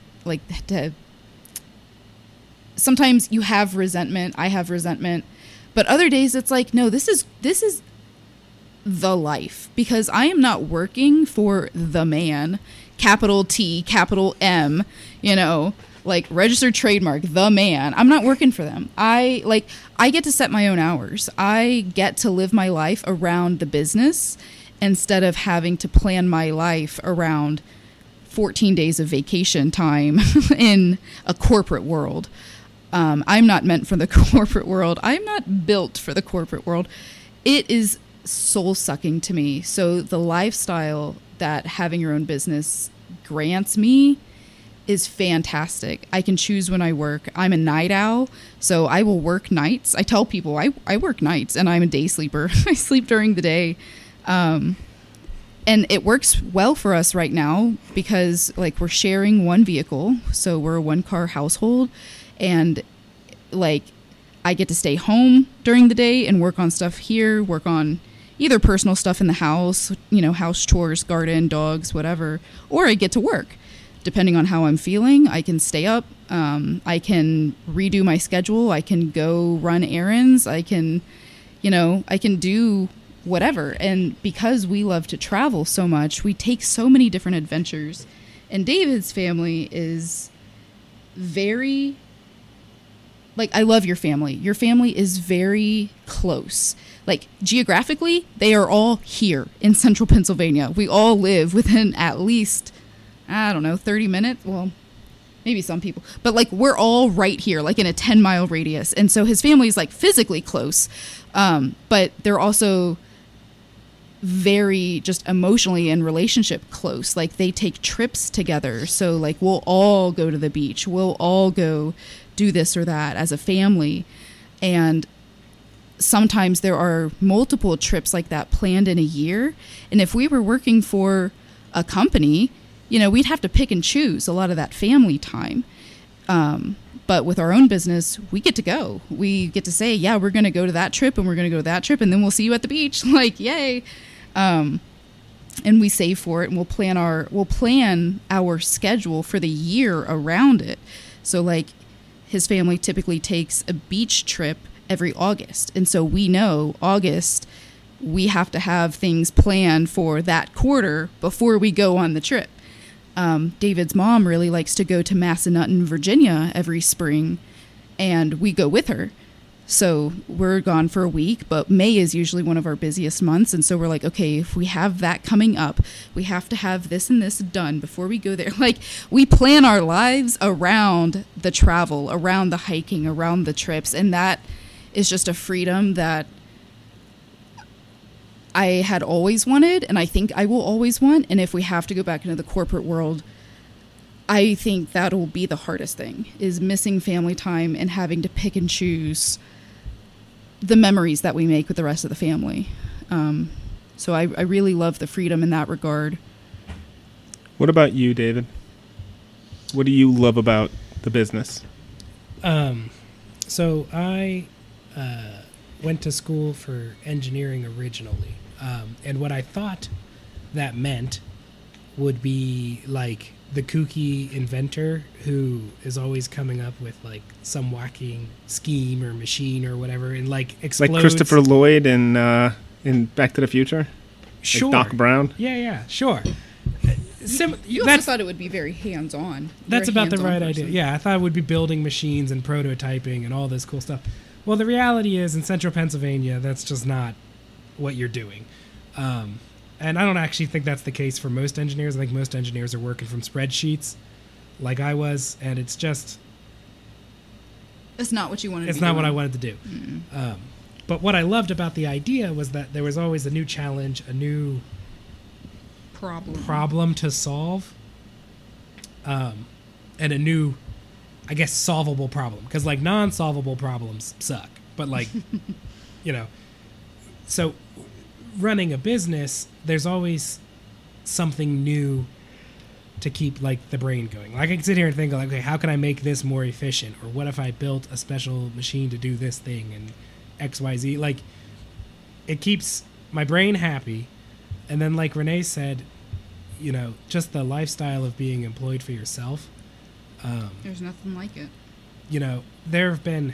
sometimes you have resentment, I have resentment, but other days it's like, no, this is the life, because I am not working for the man, capital T, capital M, like registered trademark, the man. I'm not working for them. I get to set my own hours. I get to live my life around the business instead of having to plan my life around 14 days of vacation time in a corporate world. I'm not meant for the corporate world. I'm not built for the corporate world. It is soul sucking to me. So the lifestyle that having your own business grants me is fantastic. I can choose when I work. I'm a night owl, so I will work nights. I tell people I work nights, and I'm a day sleeper. I sleep during the day. And it works well for us right now because like we're sharing one vehicle. So we're a 1-car household, and like I get to stay home during the day and work on stuff here, work on either personal stuff in the house, house chores, garden, dogs, whatever, or I get to work. Depending on how I'm feeling, I can stay up. I can redo my schedule. I can go run errands. I can do whatever. And because we love to travel so much, we take so many different adventures. And David's family is very, like, I love your family. Your family is very close. Like, geographically, they are all here in central Pennsylvania. We all live within at least, I don't know, 30 minutes. Well, maybe some people. But, like, we're all right here, like, in a 10-mile radius. And so his family is, like, physically close. But they're also very just emotionally and relationship close. Like, they take trips together. So, like, we'll all go to the beach. We'll all go do this or that as a family. And sometimes there are multiple trips like that planned in a year. And if we were working for a company, you know, we'd have to pick and choose a lot of that family time. But with our own business, we get to go. We get to say, yeah, we're going to go to that trip and we're going to go to that trip. And then we'll see you at the beach. Like, yay. And we save for it, and we'll plan our schedule for the year around it. So, like, his family typically takes a beach trip every August. And so we know August, we have to have things planned for that quarter before we go on the trip. David's mom really likes to go to Massanutten, Virginia every spring, and we go with her. So we're gone for a week, but May is usually one of our busiest months. And so we're like, okay, if we have that coming up, we have to have this and this done before we go there. Like, we plan our lives around the travel, around the hiking, around the trips. And that is just a freedom that I had always wanted, and I think I will always want. And if we have to go back into the corporate world, I think that'll be the hardest thing, is missing family time and having to pick and choose the memories that we make with the rest of the family. So I really love the freedom in that regard. What about you, David? What do you love about the business? So I went to school for engineering originally. And what I thought that meant would be like the kooky inventor who is always coming up with like some wacky scheme or machine or whatever, and like explodes. Like Christopher Lloyd in Back to the Future? Sure. Like Doc Brown? Yeah, sure. You also thought it would be very hands-on. That's about the right idea. Yeah, I thought it would be building machines and prototyping and all this cool stuff. Well, the reality is, in central Pennsylvania, that's just not what you're doing. And I don't actually think that's the case for most engineers. I think most engineers are working from spreadsheets like I was, and it's just... It's not what you wanted to do. It's not what I wanted to do. But what I loved about the idea was that there was always a new challenge, a new problem to solve, and a new, I guess, solvable problem. Because, like, non-solvable problems suck. But, like, you know... So, running a business, there's always something new to keep, like, the brain going. Like, I can sit here and think, like, okay, how can I make this more efficient? Or what if I built a special machine to do this thing and X, Y, Z? Like, it keeps my brain happy. And then, like Renee said, you know, just the lifestyle of being employed for yourself. There's nothing like it. You know, there have been...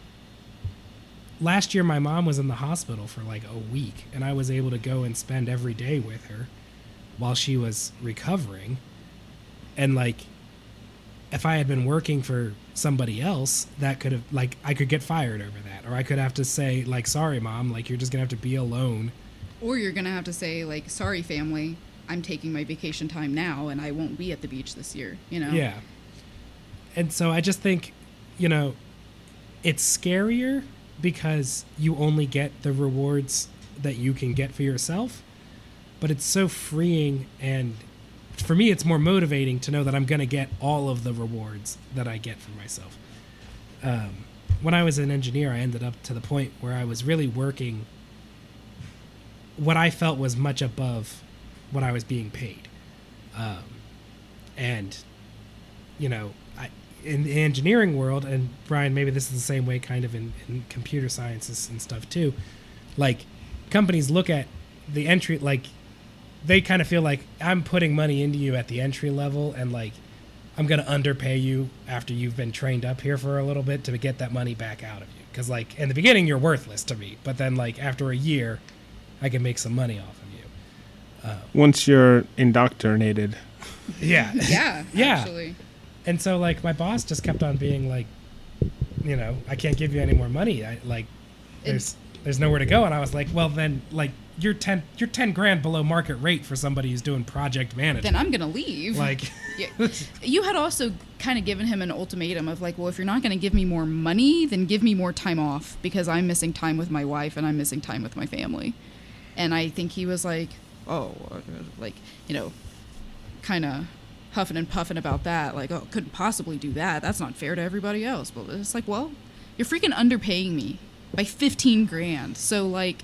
Last year, my mom was in the hospital for like a week, and I was able to go and spend every day with her while she was recovering. And, like, if I had been working for somebody else, that could have, like, I could get fired over that. Or I could have to say, like, sorry, Mom, like, you're just going to have to be alone. Or you're going to have to say, like, sorry, family, I'm taking my vacation time now, and I won't be at the beach this year, you know? Yeah. And so I just think, you know, it's scarier because you only get the rewards that you can get for yourself, but it's so freeing, and for me it's more motivating to know that I'm going to get all of the rewards that I get for myself. When I was an engineer, I ended up to the point where I was really working what I felt was much above what I was being paid. And, you know, in the engineering world, and Brian, maybe this is the same way kind of in computer sciences and stuff too, like, companies look at the entry, like, they kind of feel like I'm putting money into you at the entry level, and, like, I'm going to underpay you after you've been trained up here for a little bit to get that money back out of you. Because, like, in the beginning, you're worthless to me, but then, like, after a year, I can make some money off of you. Once you're indoctrinated. Yeah. Yeah, Yeah. actually. And so, like, my boss just kept on being like, I can't give you any more money. There's nowhere to go. And I was like, well, then, like, you're 10 grand below market rate for somebody who's doing project management. Then I'm gonna leave. Like, you had also kind of given him an ultimatum of like, well, if you're not going to give me more money, then give me more time off, because I'm missing time with my wife and I'm missing time with my family. And I think he was like, oh, like, kind of huffing and puffing about that. Like, oh, couldn't possibly do that. That's not fair to everybody else. But it's like, well, you're freaking underpaying me by 15 grand. So like,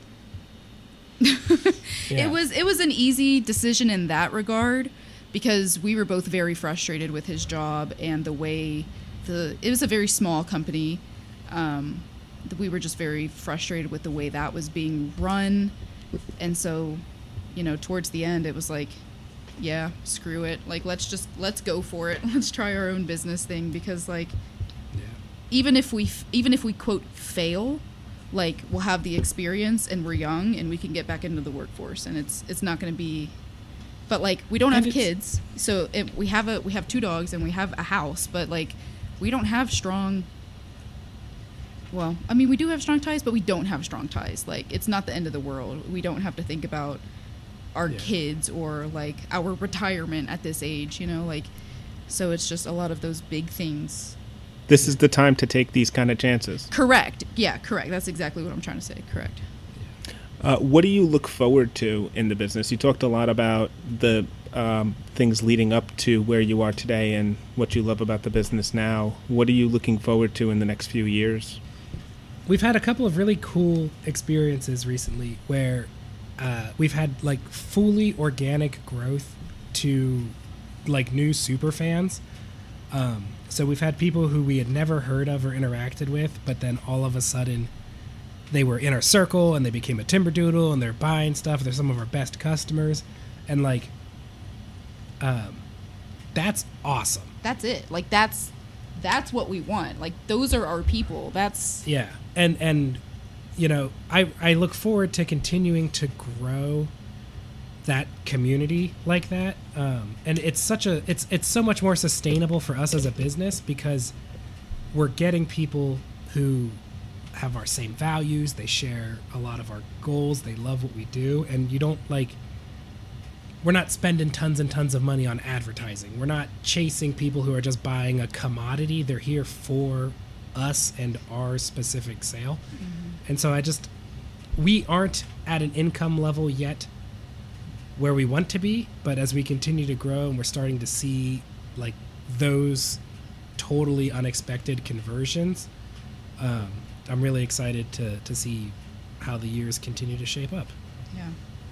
Yeah. It was an easy decision in that regard, because we were both very frustrated with his job and the way it was a very small company. We were just very frustrated with the way that was being run. And so, towards the end, it was like, yeah, screw it. Like, let's go for it. Let's try our own business thing, because like, even if we quote fail, like, we'll have the experience and we're young and we can get back into the workforce, and it's not going to be, but like, we don't have kids, so we have 2 dogs and we have a house, but like, we don't have strong, well, I mean, we do have strong ties, but we don't have strong ties. Like, it's not the end of the world. We don't have to think about our kids or like our retirement at this age, like, so it's just a lot of those big things. This is the time to take these kind of chances. Correct. Yeah, correct. That's exactly what I'm trying to say. Correct. What do you look forward to in the business? You talked a lot about the things leading up to where you are today and what you love about the business now. What are you looking forward to in the next few years? We've had a couple of really cool experiences recently where we've had like fully organic growth to like new super fans. So we've had people who we had never heard of or interacted with, but then all of a sudden they were in our circle and they became a Timberdoodle and they're buying stuff. They're some of our best customers. And like, that's awesome. That's it. Like, that's what we want. Like, those are our people. That's... Yeah. And I look forward to continuing to grow that community like that, and it's so much more sustainable for us as a business, because we're getting people who have our same values, they share a lot of our goals, they love what we do, and we're not spending tons and tons of money on advertising. We're not chasing people who are just buying a commodity. They're here for us and our specific sale. And so we aren't at an income level yet where we want to be, but as we continue to grow and we're starting to see like those totally unexpected conversions, I'm really excited to see how the years continue to shape up. Yeah.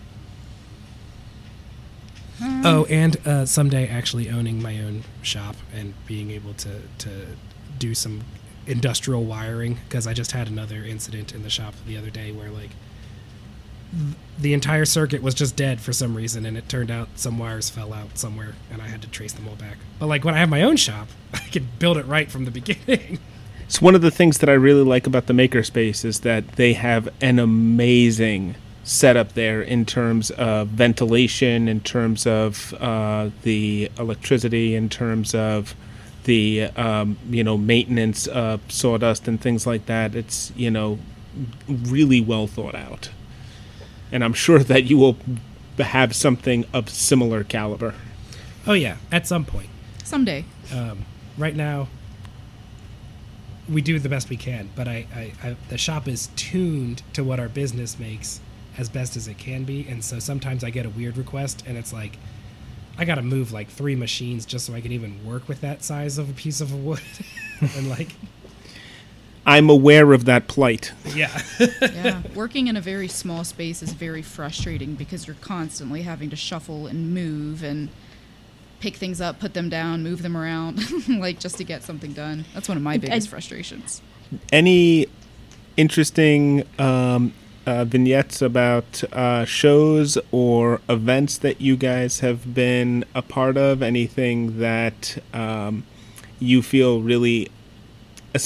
Oh, and someday actually owning my own shop and being able to do some industrial wiring, because I just had another incident in the shop the other day where like the entire circuit was just dead for some reason, and it turned out some wires fell out somewhere and I had to trace them all back. But like, when I have my own shop, I can build it right from the beginning. It's one of the things that I really like about the Makerspace is that they have an amazing setup there in terms of ventilation, in terms of the electricity, in terms of the maintenance of sawdust and things like that. It's really well thought out, and I'm sure that you will have something of similar caliber. Oh yeah, at some point. Someday. Right now, we do the best we can, but the shop is tuned to what our business makes as best as it can be, and so sometimes I get a weird request, and it's like, I gotta move like 3 machines just so I can even work with that size of a piece of wood. And like, I'm aware of that plight. Yeah. Yeah. Working in a very small space is very frustrating because you're constantly having to shuffle and move and pick things up, put them down, move them around, like just to get something done. That's one of my biggest frustrations. Any interesting vignettes about shows or events that you guys have been a part of? Anything that you feel really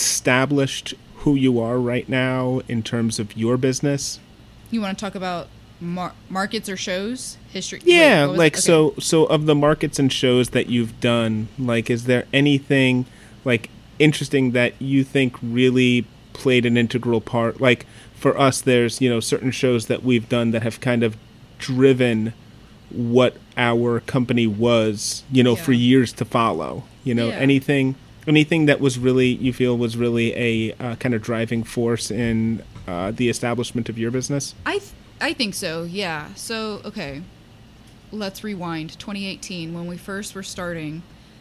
established who you are right now in terms of your business? You want to talk about markets or shows history. Yeah, Wait, what was like it? Okay. so of the markets and shows that you've done, like is there anything like interesting that you think really played an integral part? Like for us, there's, you know, certain shows that we've done that have kind of driven what our company was, you know, for Yeah. years to follow. You know, Yeah. anything that was really, you feel was really a kind of driving force in the establishment of your business? I think so. Yeah. So okay, let's rewind. 2018, when we first were starting,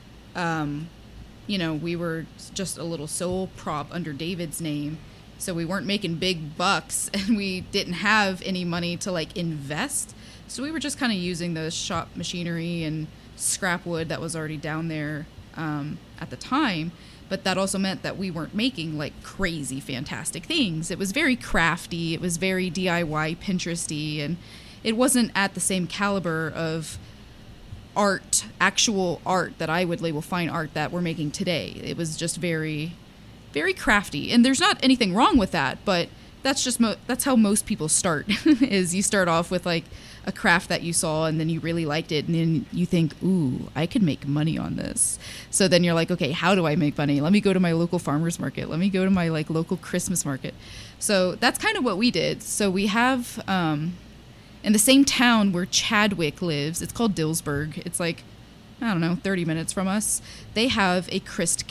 you know, we were just a little sole prop under David's name. So we weren't making big bucks and we didn't have any money to like invest. So we were just kind of using the shop machinery and scrap wood that was already down there at the time. But that also meant that we weren't making like crazy fantastic things. It was very crafty. It was very DIY Pinteresty, and it wasn't at the same caliber of art, actual art that I would label fine art that we're making today. It was just very, very crafty. And there's not anything wrong with that, but that's just that's how most people start. Is you start off with like a craft that you saw and then you really liked it and then you think, ooh, I could make money on this. So then you're like, okay, how do I make money? Let me go to my local farmer's market. Let me go to my like local Christmas market. So that's kind of what we did. So we have in the same town where Chadwick lives, it's called Dillsburg. It's like, I don't know, 30 minutes from us. They have a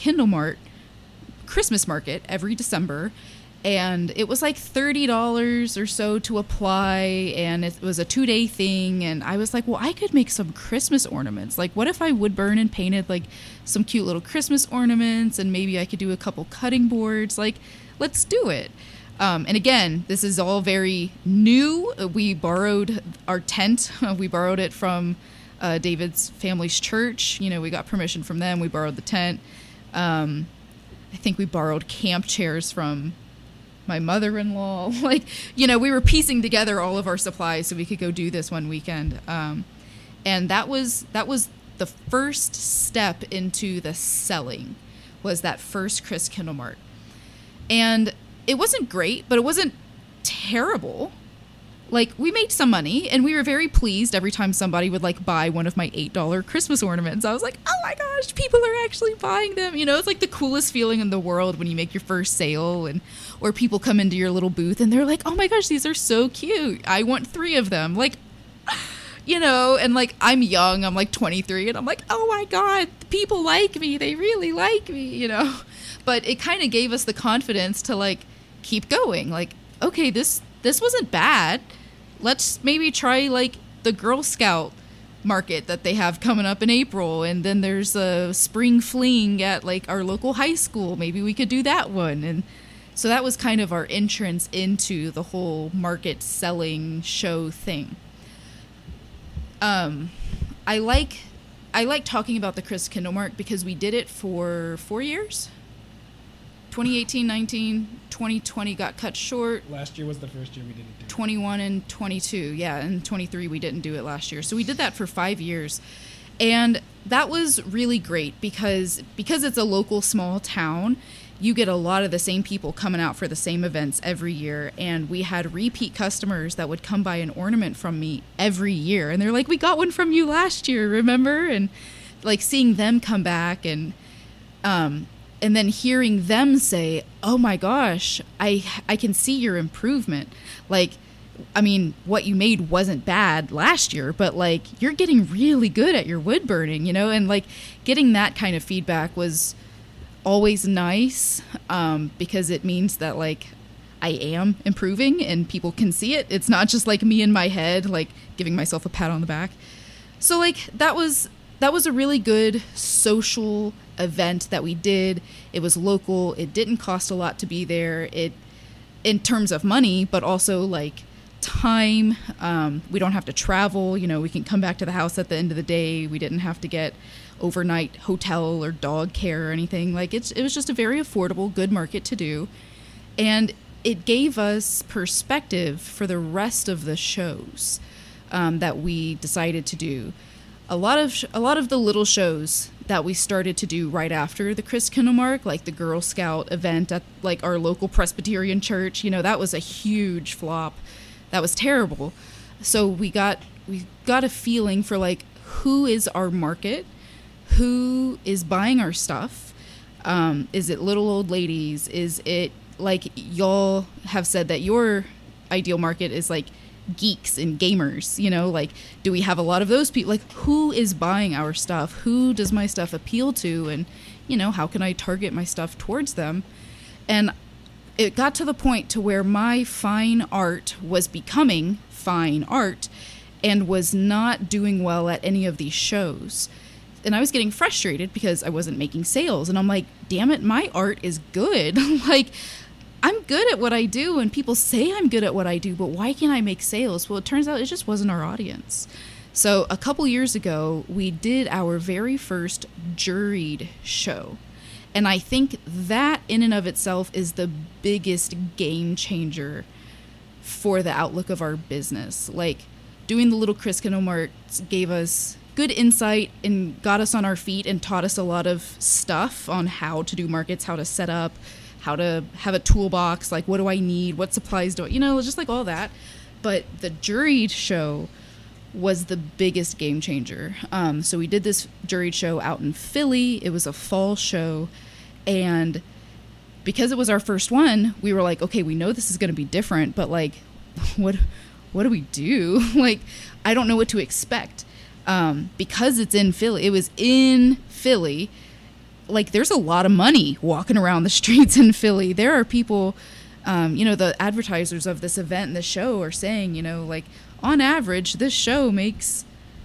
Christmas market every December. And it was like $30 or so to apply, and it was a 2-day thing. And I was like, well, I could make some Christmas ornaments. Like, what if I would burn and painted like some cute little Christmas ornaments, and maybe I could do a couple cutting boards. Like, let's do it. And again, this is all very new. We borrowed our tent. We borrowed it from David's family's church. You know, we got permission from them. We borrowed the tent. I think we borrowed camp chairs from my mother-in-law. Like, you know, we were piecing together all of our supplies so we could go do this one weekend. And that was the first step into the selling, was that first Chris Kindle Mart. And it wasn't great, but it wasn't terrible. Like, we made some money, and we were very pleased every time somebody would, like, buy one of my $8 Christmas ornaments. I was like, oh my gosh, people are actually buying them. You know, it's like the coolest feeling in the world when you make your first sale, or people come into your little booth, and they're like, oh my gosh, these are so cute. I want 3 of them. Like, you know, and, like, I'm young. I'm, like, 23, and I'm like, oh my God, people like me. They really like me, you know. But it kind of gave us the confidence to, like, keep going. Like, okay, this wasn't bad. Let's maybe try like the Girl Scout market that they have coming up in April, and then there's a spring fling at like our local high school. Maybe we could do that one. And so that was kind of our entrance into the whole market selling show thing. I like talking about the Chris Kindle Mart because we did it for 4 years. 2018, 19, 2020 got cut short. Last year was the first year we didn't do it. 21 and 22, yeah, and 23 we didn't do it last year. So we did that for 5 years. And that was really great because it's a local small town, you get a lot of the same people coming out for the same events every year. And we had repeat customers that would come buy an ornament from me every year. And they're like, we got one from you last year, remember? And like seeing them come back and then hearing them say, oh my gosh, I can see your improvement. Like, I mean, what you made wasn't bad last year, but like you're getting really good at your wood burning, you know? And like getting that kind of feedback was always nice because it means that like I am improving and people can see it. It's not just like me in my head, like giving myself a pat on the back. So like that was a really good social event that we did. It was local. It didn't cost a lot to be there. It, in terms of money, but also like time. We don't have to travel. You know, we can come back to the house at the end of the day. We didn't have to get overnight hotel or dog care or anything. Like it was just a very affordable, good market to do. And it gave us perspective for the rest of the shows that we decided to do. A lot of the little shows that we started to do right after the Chris Kindle Mart, like the Girl Scout event at like our local Presbyterian church, you know, that was a huge flop. That was terrible. So we got a feeling for like who is our market, who is buying our stuff. Is it little old ladies? Is it like y'all have said that your ideal market is like geeks and gamers, you know, like do we have a lot of those people? Like who is buying our stuff? Who does my stuff appeal to? And, you know, how can I target my stuff towards them? And it got to the point to where my fine art was becoming fine art and was not doing well at any of these shows. And I was getting frustrated because I wasn't making sales. And I'm like, damn it, my art is good. Like, I'm good at what I do, and people say I'm good at what I do, but why can't I make sales? Well, it turns out it just wasn't our audience. So a couple years ago, we did our very first juried show. And I think that in and of itself is the biggest game changer for the outlook of our business. Like, doing the Little Chris Kindle Marts gave us good insight and got us on our feet and taught us a lot of stuff on how to do markets, how to set up, how to have a toolbox, like what do I need, what supplies do I, you know, just like all that. But the juried show was the biggest game changer. So we did this juried show out in Philly. It was a fall show. And because it was our first one, we were like, okay, we know this is going to be different, but like, what do we do? Like, I don't know what to expect. Because it's in Philly, it was in Philly. Like, there's a lot of money walking around the streets in Philly. There are people, you know, the advertisers of this event and the show are saying, you know, like, on average, this show makes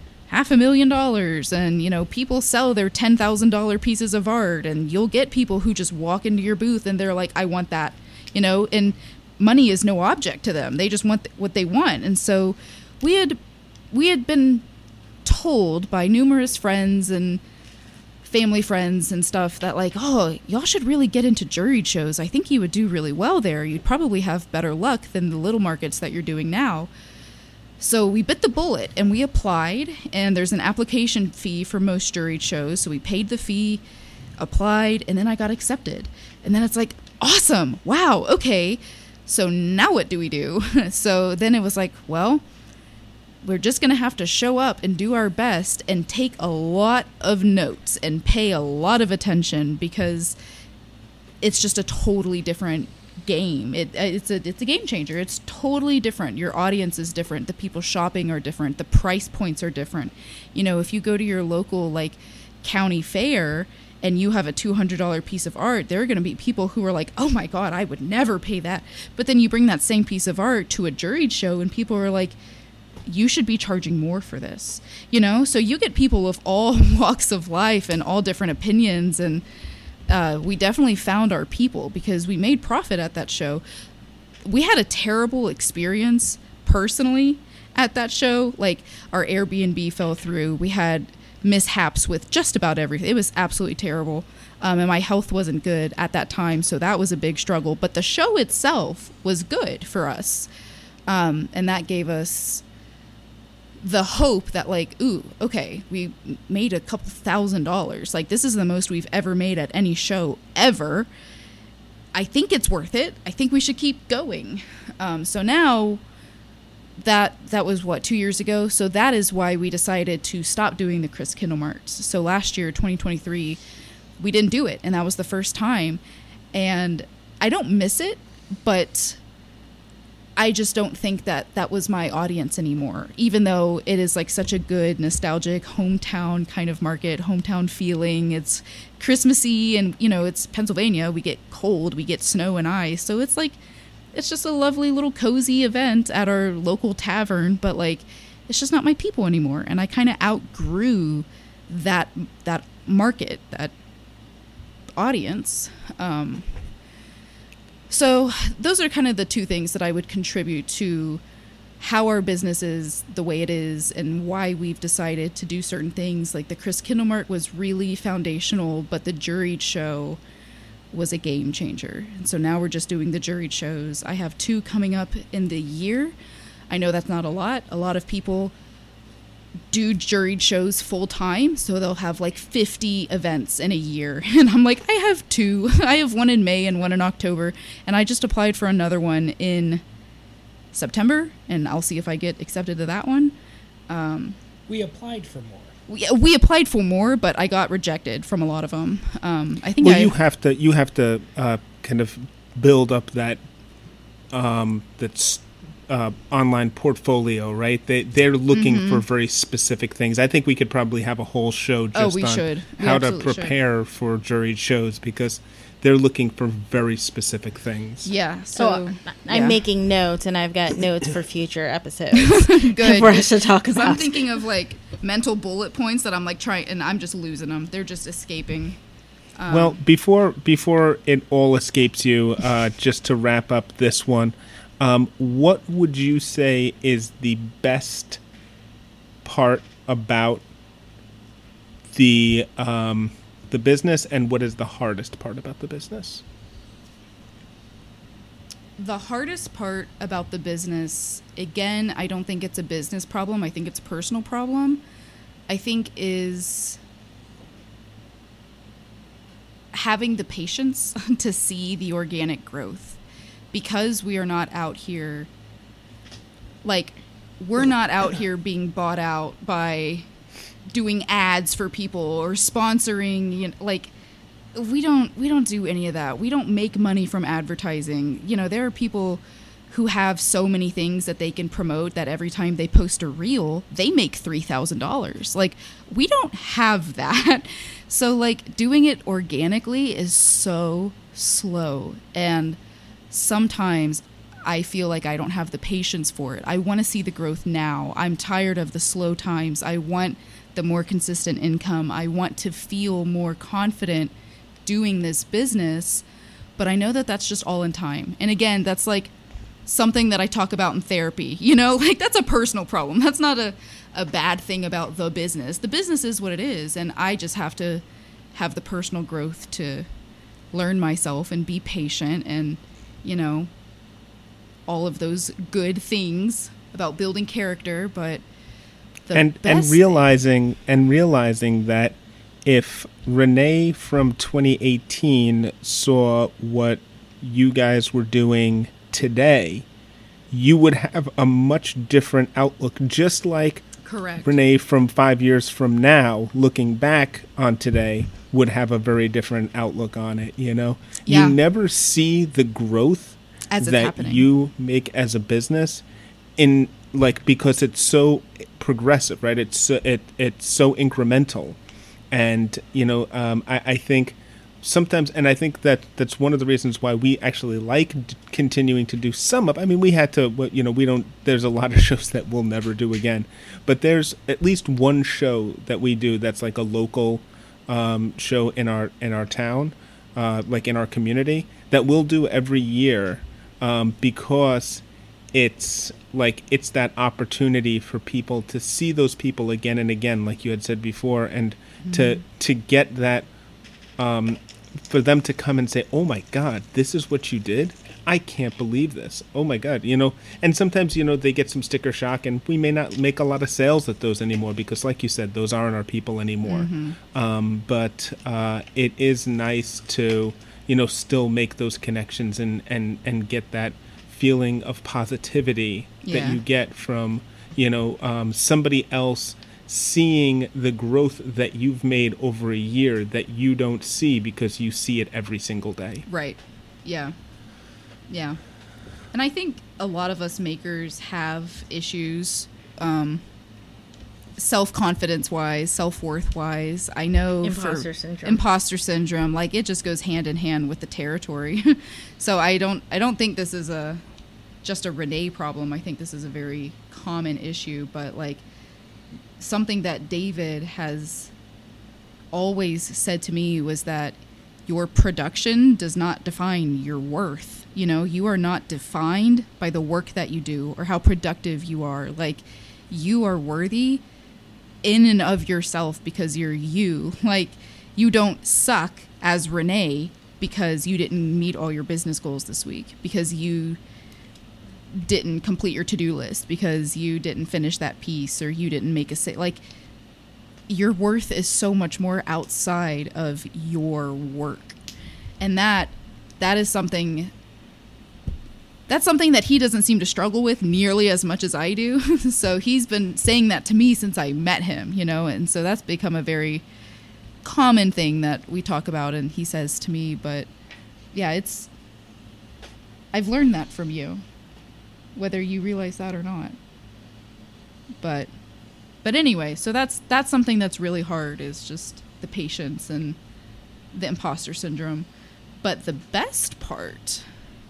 $500,000, and, you know, people sell their $10,000 pieces of art, and you'll get people who just walk into your booth and they're like, I want that, you know, and money is no object to them. They just want what they want. And so we had been told by numerous friends and family friends and stuff that like, oh, y'all should really get into juried shows. I think you would do really well there. You'd probably have better luck than the little markets that you're doing now. So we bit the bullet and we applied, and there's an application fee for most juried shows. So we paid the fee, applied, and then I got accepted. And then it's like, awesome. Wow. Okay. So now what do we do? So then it was like, well, we're just going to have to show up and do our best and take a lot of notes and pay a lot of attention, because it's just a totally different game. It's a game changer. It's totally different. Your audience is different. The people shopping are different. The price points are different. You know, if you go to your local like county fair and you have a $200 piece of art, there are going to be people who are like, oh my God, I would never pay that. But then you bring that same piece of art to a juried show and people are like, you should be charging more for this, you know? So you get people of all walks of life and all different opinions. And we definitely found our people because we made profit at that show. We had a terrible experience personally at that show. Like, our Airbnb fell through. We had mishaps with just about everything. It was absolutely terrible. And my health wasn't good at that time. So that was a big struggle. But the show itself was good for us. And that gave us the hope that like, ooh, okay, we made a couple $1,000s. Like, this is the most we've ever made at any show ever. I think it's worth it. I think we should keep going. So now that was what, 2 years ago. So that is why we decided to stop doing the Chris Kindle Marts. So last year, 2023, we didn't do it. And that was the first time. And I don't miss it, but I just don't think that was my audience anymore, even though it is like such a good nostalgic hometown kind of market, hometown feeling. It's Christmassy and, you know, it's Pennsylvania. We get cold, we get snow and ice. So it's like, it's just a lovely little cozy event at our local tavern, but like, it's just not my people anymore. And I kind of outgrew that market, that audience. So those are kind of the two things that I would contribute to how our business is the way it is and why we've decided to do certain things. Like the Chris Kindle Mart was really foundational, but the juried show was a game changer. And so now we're just doing the juried shows. I have 2 coming up in the year. I know that's not a lot. A lot of people do juried shows full time, so they'll have like 50 events in a year, and I'm like, I have 2. I have one in May and one in October, and I just applied for another one in September, and I'll see if I get accepted to that one. We applied for more. We applied for more, but I got rejected from a lot of them. I think you have to kind of build up that online portfolio, right? They're looking for very specific things. I think we could probably have a whole show just on how to prepare for juried shows, because they're looking for very specific things. Yeah. So I'm making notes, and I've got notes for future episodes. Good. For us to talk about. I'm thinking of like mental bullet points that I'm like trying, and I'm just losing them. They're just escaping. Well, before it all escapes you, just to wrap up this one, what would you say is the best part about the business, and what is the hardest part about the business? The hardest part about the business, again, I don't think it's a business problem. I think it's a personal problem. I think is having the patience to see the organic growth, because we are not out here, like, we're not out here being bought out by doing ads for people or sponsoring, you know, like, we don't do any of that. We don't make money from advertising. You know, there are people who have so many things that they can promote that every time they post a reel, they make $3,000. Like, we don't have that. So, like, doing it organically is so slow. And sometimes I feel like I don't have the patience for it. I want to see the growth now. I'm tired of the slow times. I want the more consistent income. I want to feel more confident doing this business, but I know that that's just all in time. And again, that's like something that I talk about in therapy, you know, like that's a personal problem. That's not a bad thing about the business. The business is what it is, and I just have to have the personal growth to learn myself and be patient, and, you know, all of those good things about building character. But and realizing that if Renee from 2018 saw what you guys were doing today, you would have a much different outlook, just like correct Renee from 5 years from now, looking back on today, would have a very different outlook on it, you know? Yeah. You never see the growth as it's that happening. You make as a business in, like, because it's so progressive, right? It's so incremental. And, you know, I think sometimes, and I think that's one of the reasons why we actually like continuing to do some of, I mean, we had to, you know, there's a lot of shows that we'll never do again, but there's at least one show that we do that's like a local show in our town, like in our community, that we'll do every year, because it's that opportunity for people to see those people again and again, like you had said before, and to get that, for them to come and say, oh my God, this is what you did? I can't believe this. Oh my God, you know, and sometimes, you know, they get some sticker shock, and we may not make a lot of sales at those anymore, because like you said, those aren't our people anymore. But it is nice to, you know, still make those connections and get that feeling of positivity that you get from, you know, somebody else seeing the growth that you've made over a year that you don't see because you see it every single day. Right. Yeah. Yeah. And I think a lot of us makers have issues, self-confidence wise, self-worth wise. I know imposter syndrome, like, it just goes hand in hand with the territory. So I don't think this is just a Renee problem. I think this is a very common issue, but like something that David has always said to me was that your production does not define your worth. You know, you are not defined by the work that you do or how productive you are. Like, you are worthy in and of yourself because you're you. Like, you don't suck as Renee because you didn't meet all your business goals this week, because you didn't complete your to-do list, because you didn't finish that piece, or you didn't make a sale. Like, your worth is so much more outside of your work. And that is something that's something that he doesn't seem to struggle with nearly as much as I do. So he's been saying that to me since I met him, and so that's become a very common thing that we talk about and he says to me. But yeah, I've learned that from you, whether you realize that or not. But anyway, so that's something that's really hard, is just the patience and the imposter syndrome. But the best part,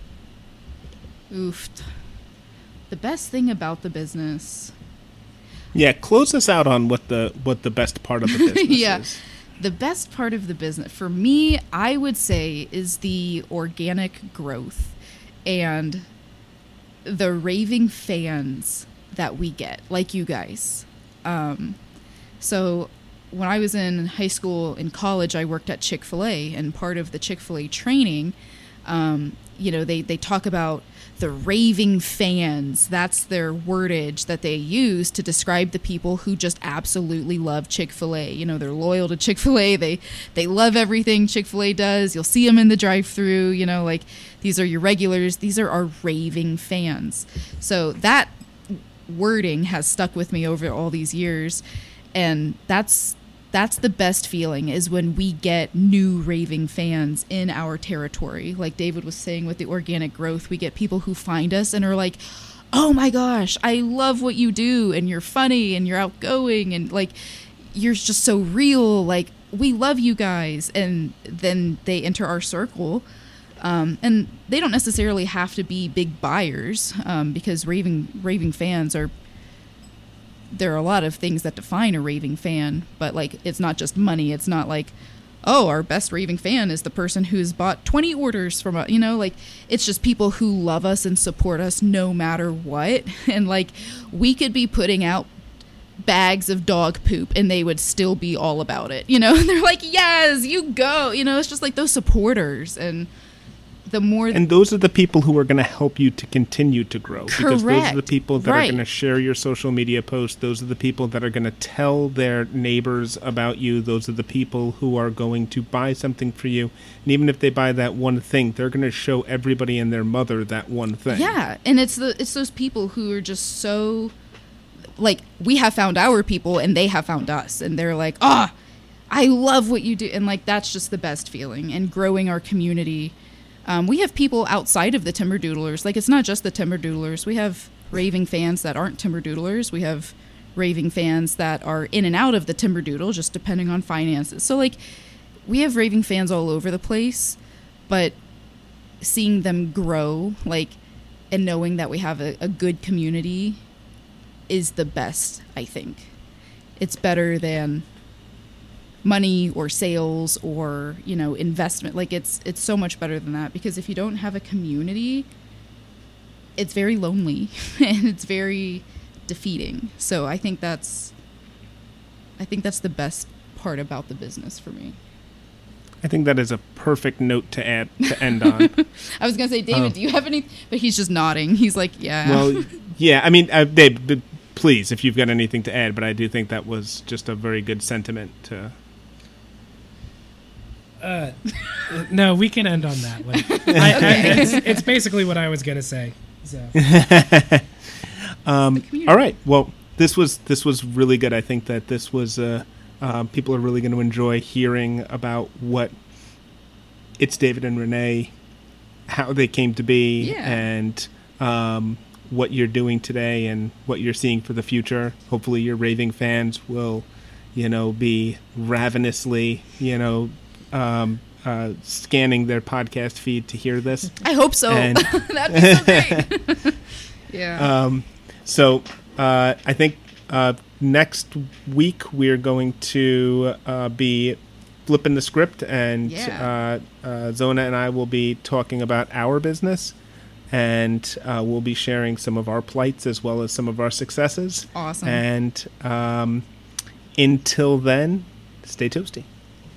the best thing about the business. Yeah, close us out on what the best part of the business is. The best part of the business for me, I would say, is the organic growth and the raving fans that we get, like you guys. So when I was in high school and college, I worked at Chick-fil-A, and part of the Chick-fil-A training, they talk about the raving fans. That's their wordage that they use to describe the people who just absolutely love Chick-fil-A. They're loyal to Chick-fil-A. They love everything Chick-fil-A does. You'll see them in the drive-thru, like these are your regulars. These are our raving fans. So that wording has stuck with me over all these years, and that's the best feeling, is when we get new raving fans in our territory. Like David was saying with the organic growth, we get people who find us and are like, oh my gosh, I love what you do, and you're funny and you're outgoing and like you're just so real, like we love you guys. And then they enter our circle. And they don't necessarily have to be big buyers, because raving fans there are a lot of things that define a raving fan, but like, it's not just money. It's not like, oh, our best raving fan is the person who's bought 20 orders from us, like it's just people who love us and support us no matter what. And like, we could be putting out bags of dog poop and they would still be all about it. They're like, yes, you go, it's just like those supporters. And and those are the people who are going to help you to continue to grow. Correct. Because those are the people that Right. are going to share your social media posts. Those are the people that are going to tell their neighbors about you. Those are the people who are going to buy something for you. And even if they buy that one thing, they're going to show everybody and their mother that one thing. Yeah, and it's those people who are just so, like, we have found our people and they have found us, and they're like, I love what you do. And like, that's just the best feeling. And growing our community. We have people outside of the Timberdoodlers. Like, it's not just the Timberdoodlers. We have raving fans that aren't Timberdoodlers. We have raving fans that are in and out of the Timberdoodle, just depending on finances. So, like, we have raving fans all over the place, but seeing them grow, like, and knowing that we have a good community is the best, I think. It's better than money or sales or investment. Like, it's so much better than that, because if you don't have a community, it's very lonely and it's very defeating. So I think that's the best part about the business for me. I think that is a perfect note to end on. I was gonna say, David, do you have any? But he's just nodding. He's like, yeah. Well, yeah. I mean, Dave, please, if you've got anything to add. But I do think that was just a very good sentiment to. No, we can end on that one. It's basically what I was going to say. So. All right. Well, this was really good. I think that this was people are really going to enjoy hearing about what It's David and Renee, how they came to be, and what you're doing today and what you're seeing for the future. Hopefully, your raving fans will, be ravenously, scanning their podcast feed to hear this. I hope so. That'd be so great. Yeah. So I think next week we're going to be flipping the script, and Zona and I will be talking about our business, and we'll be sharing some of our plights as well as some of our successes. Awesome. And until then, stay toasty.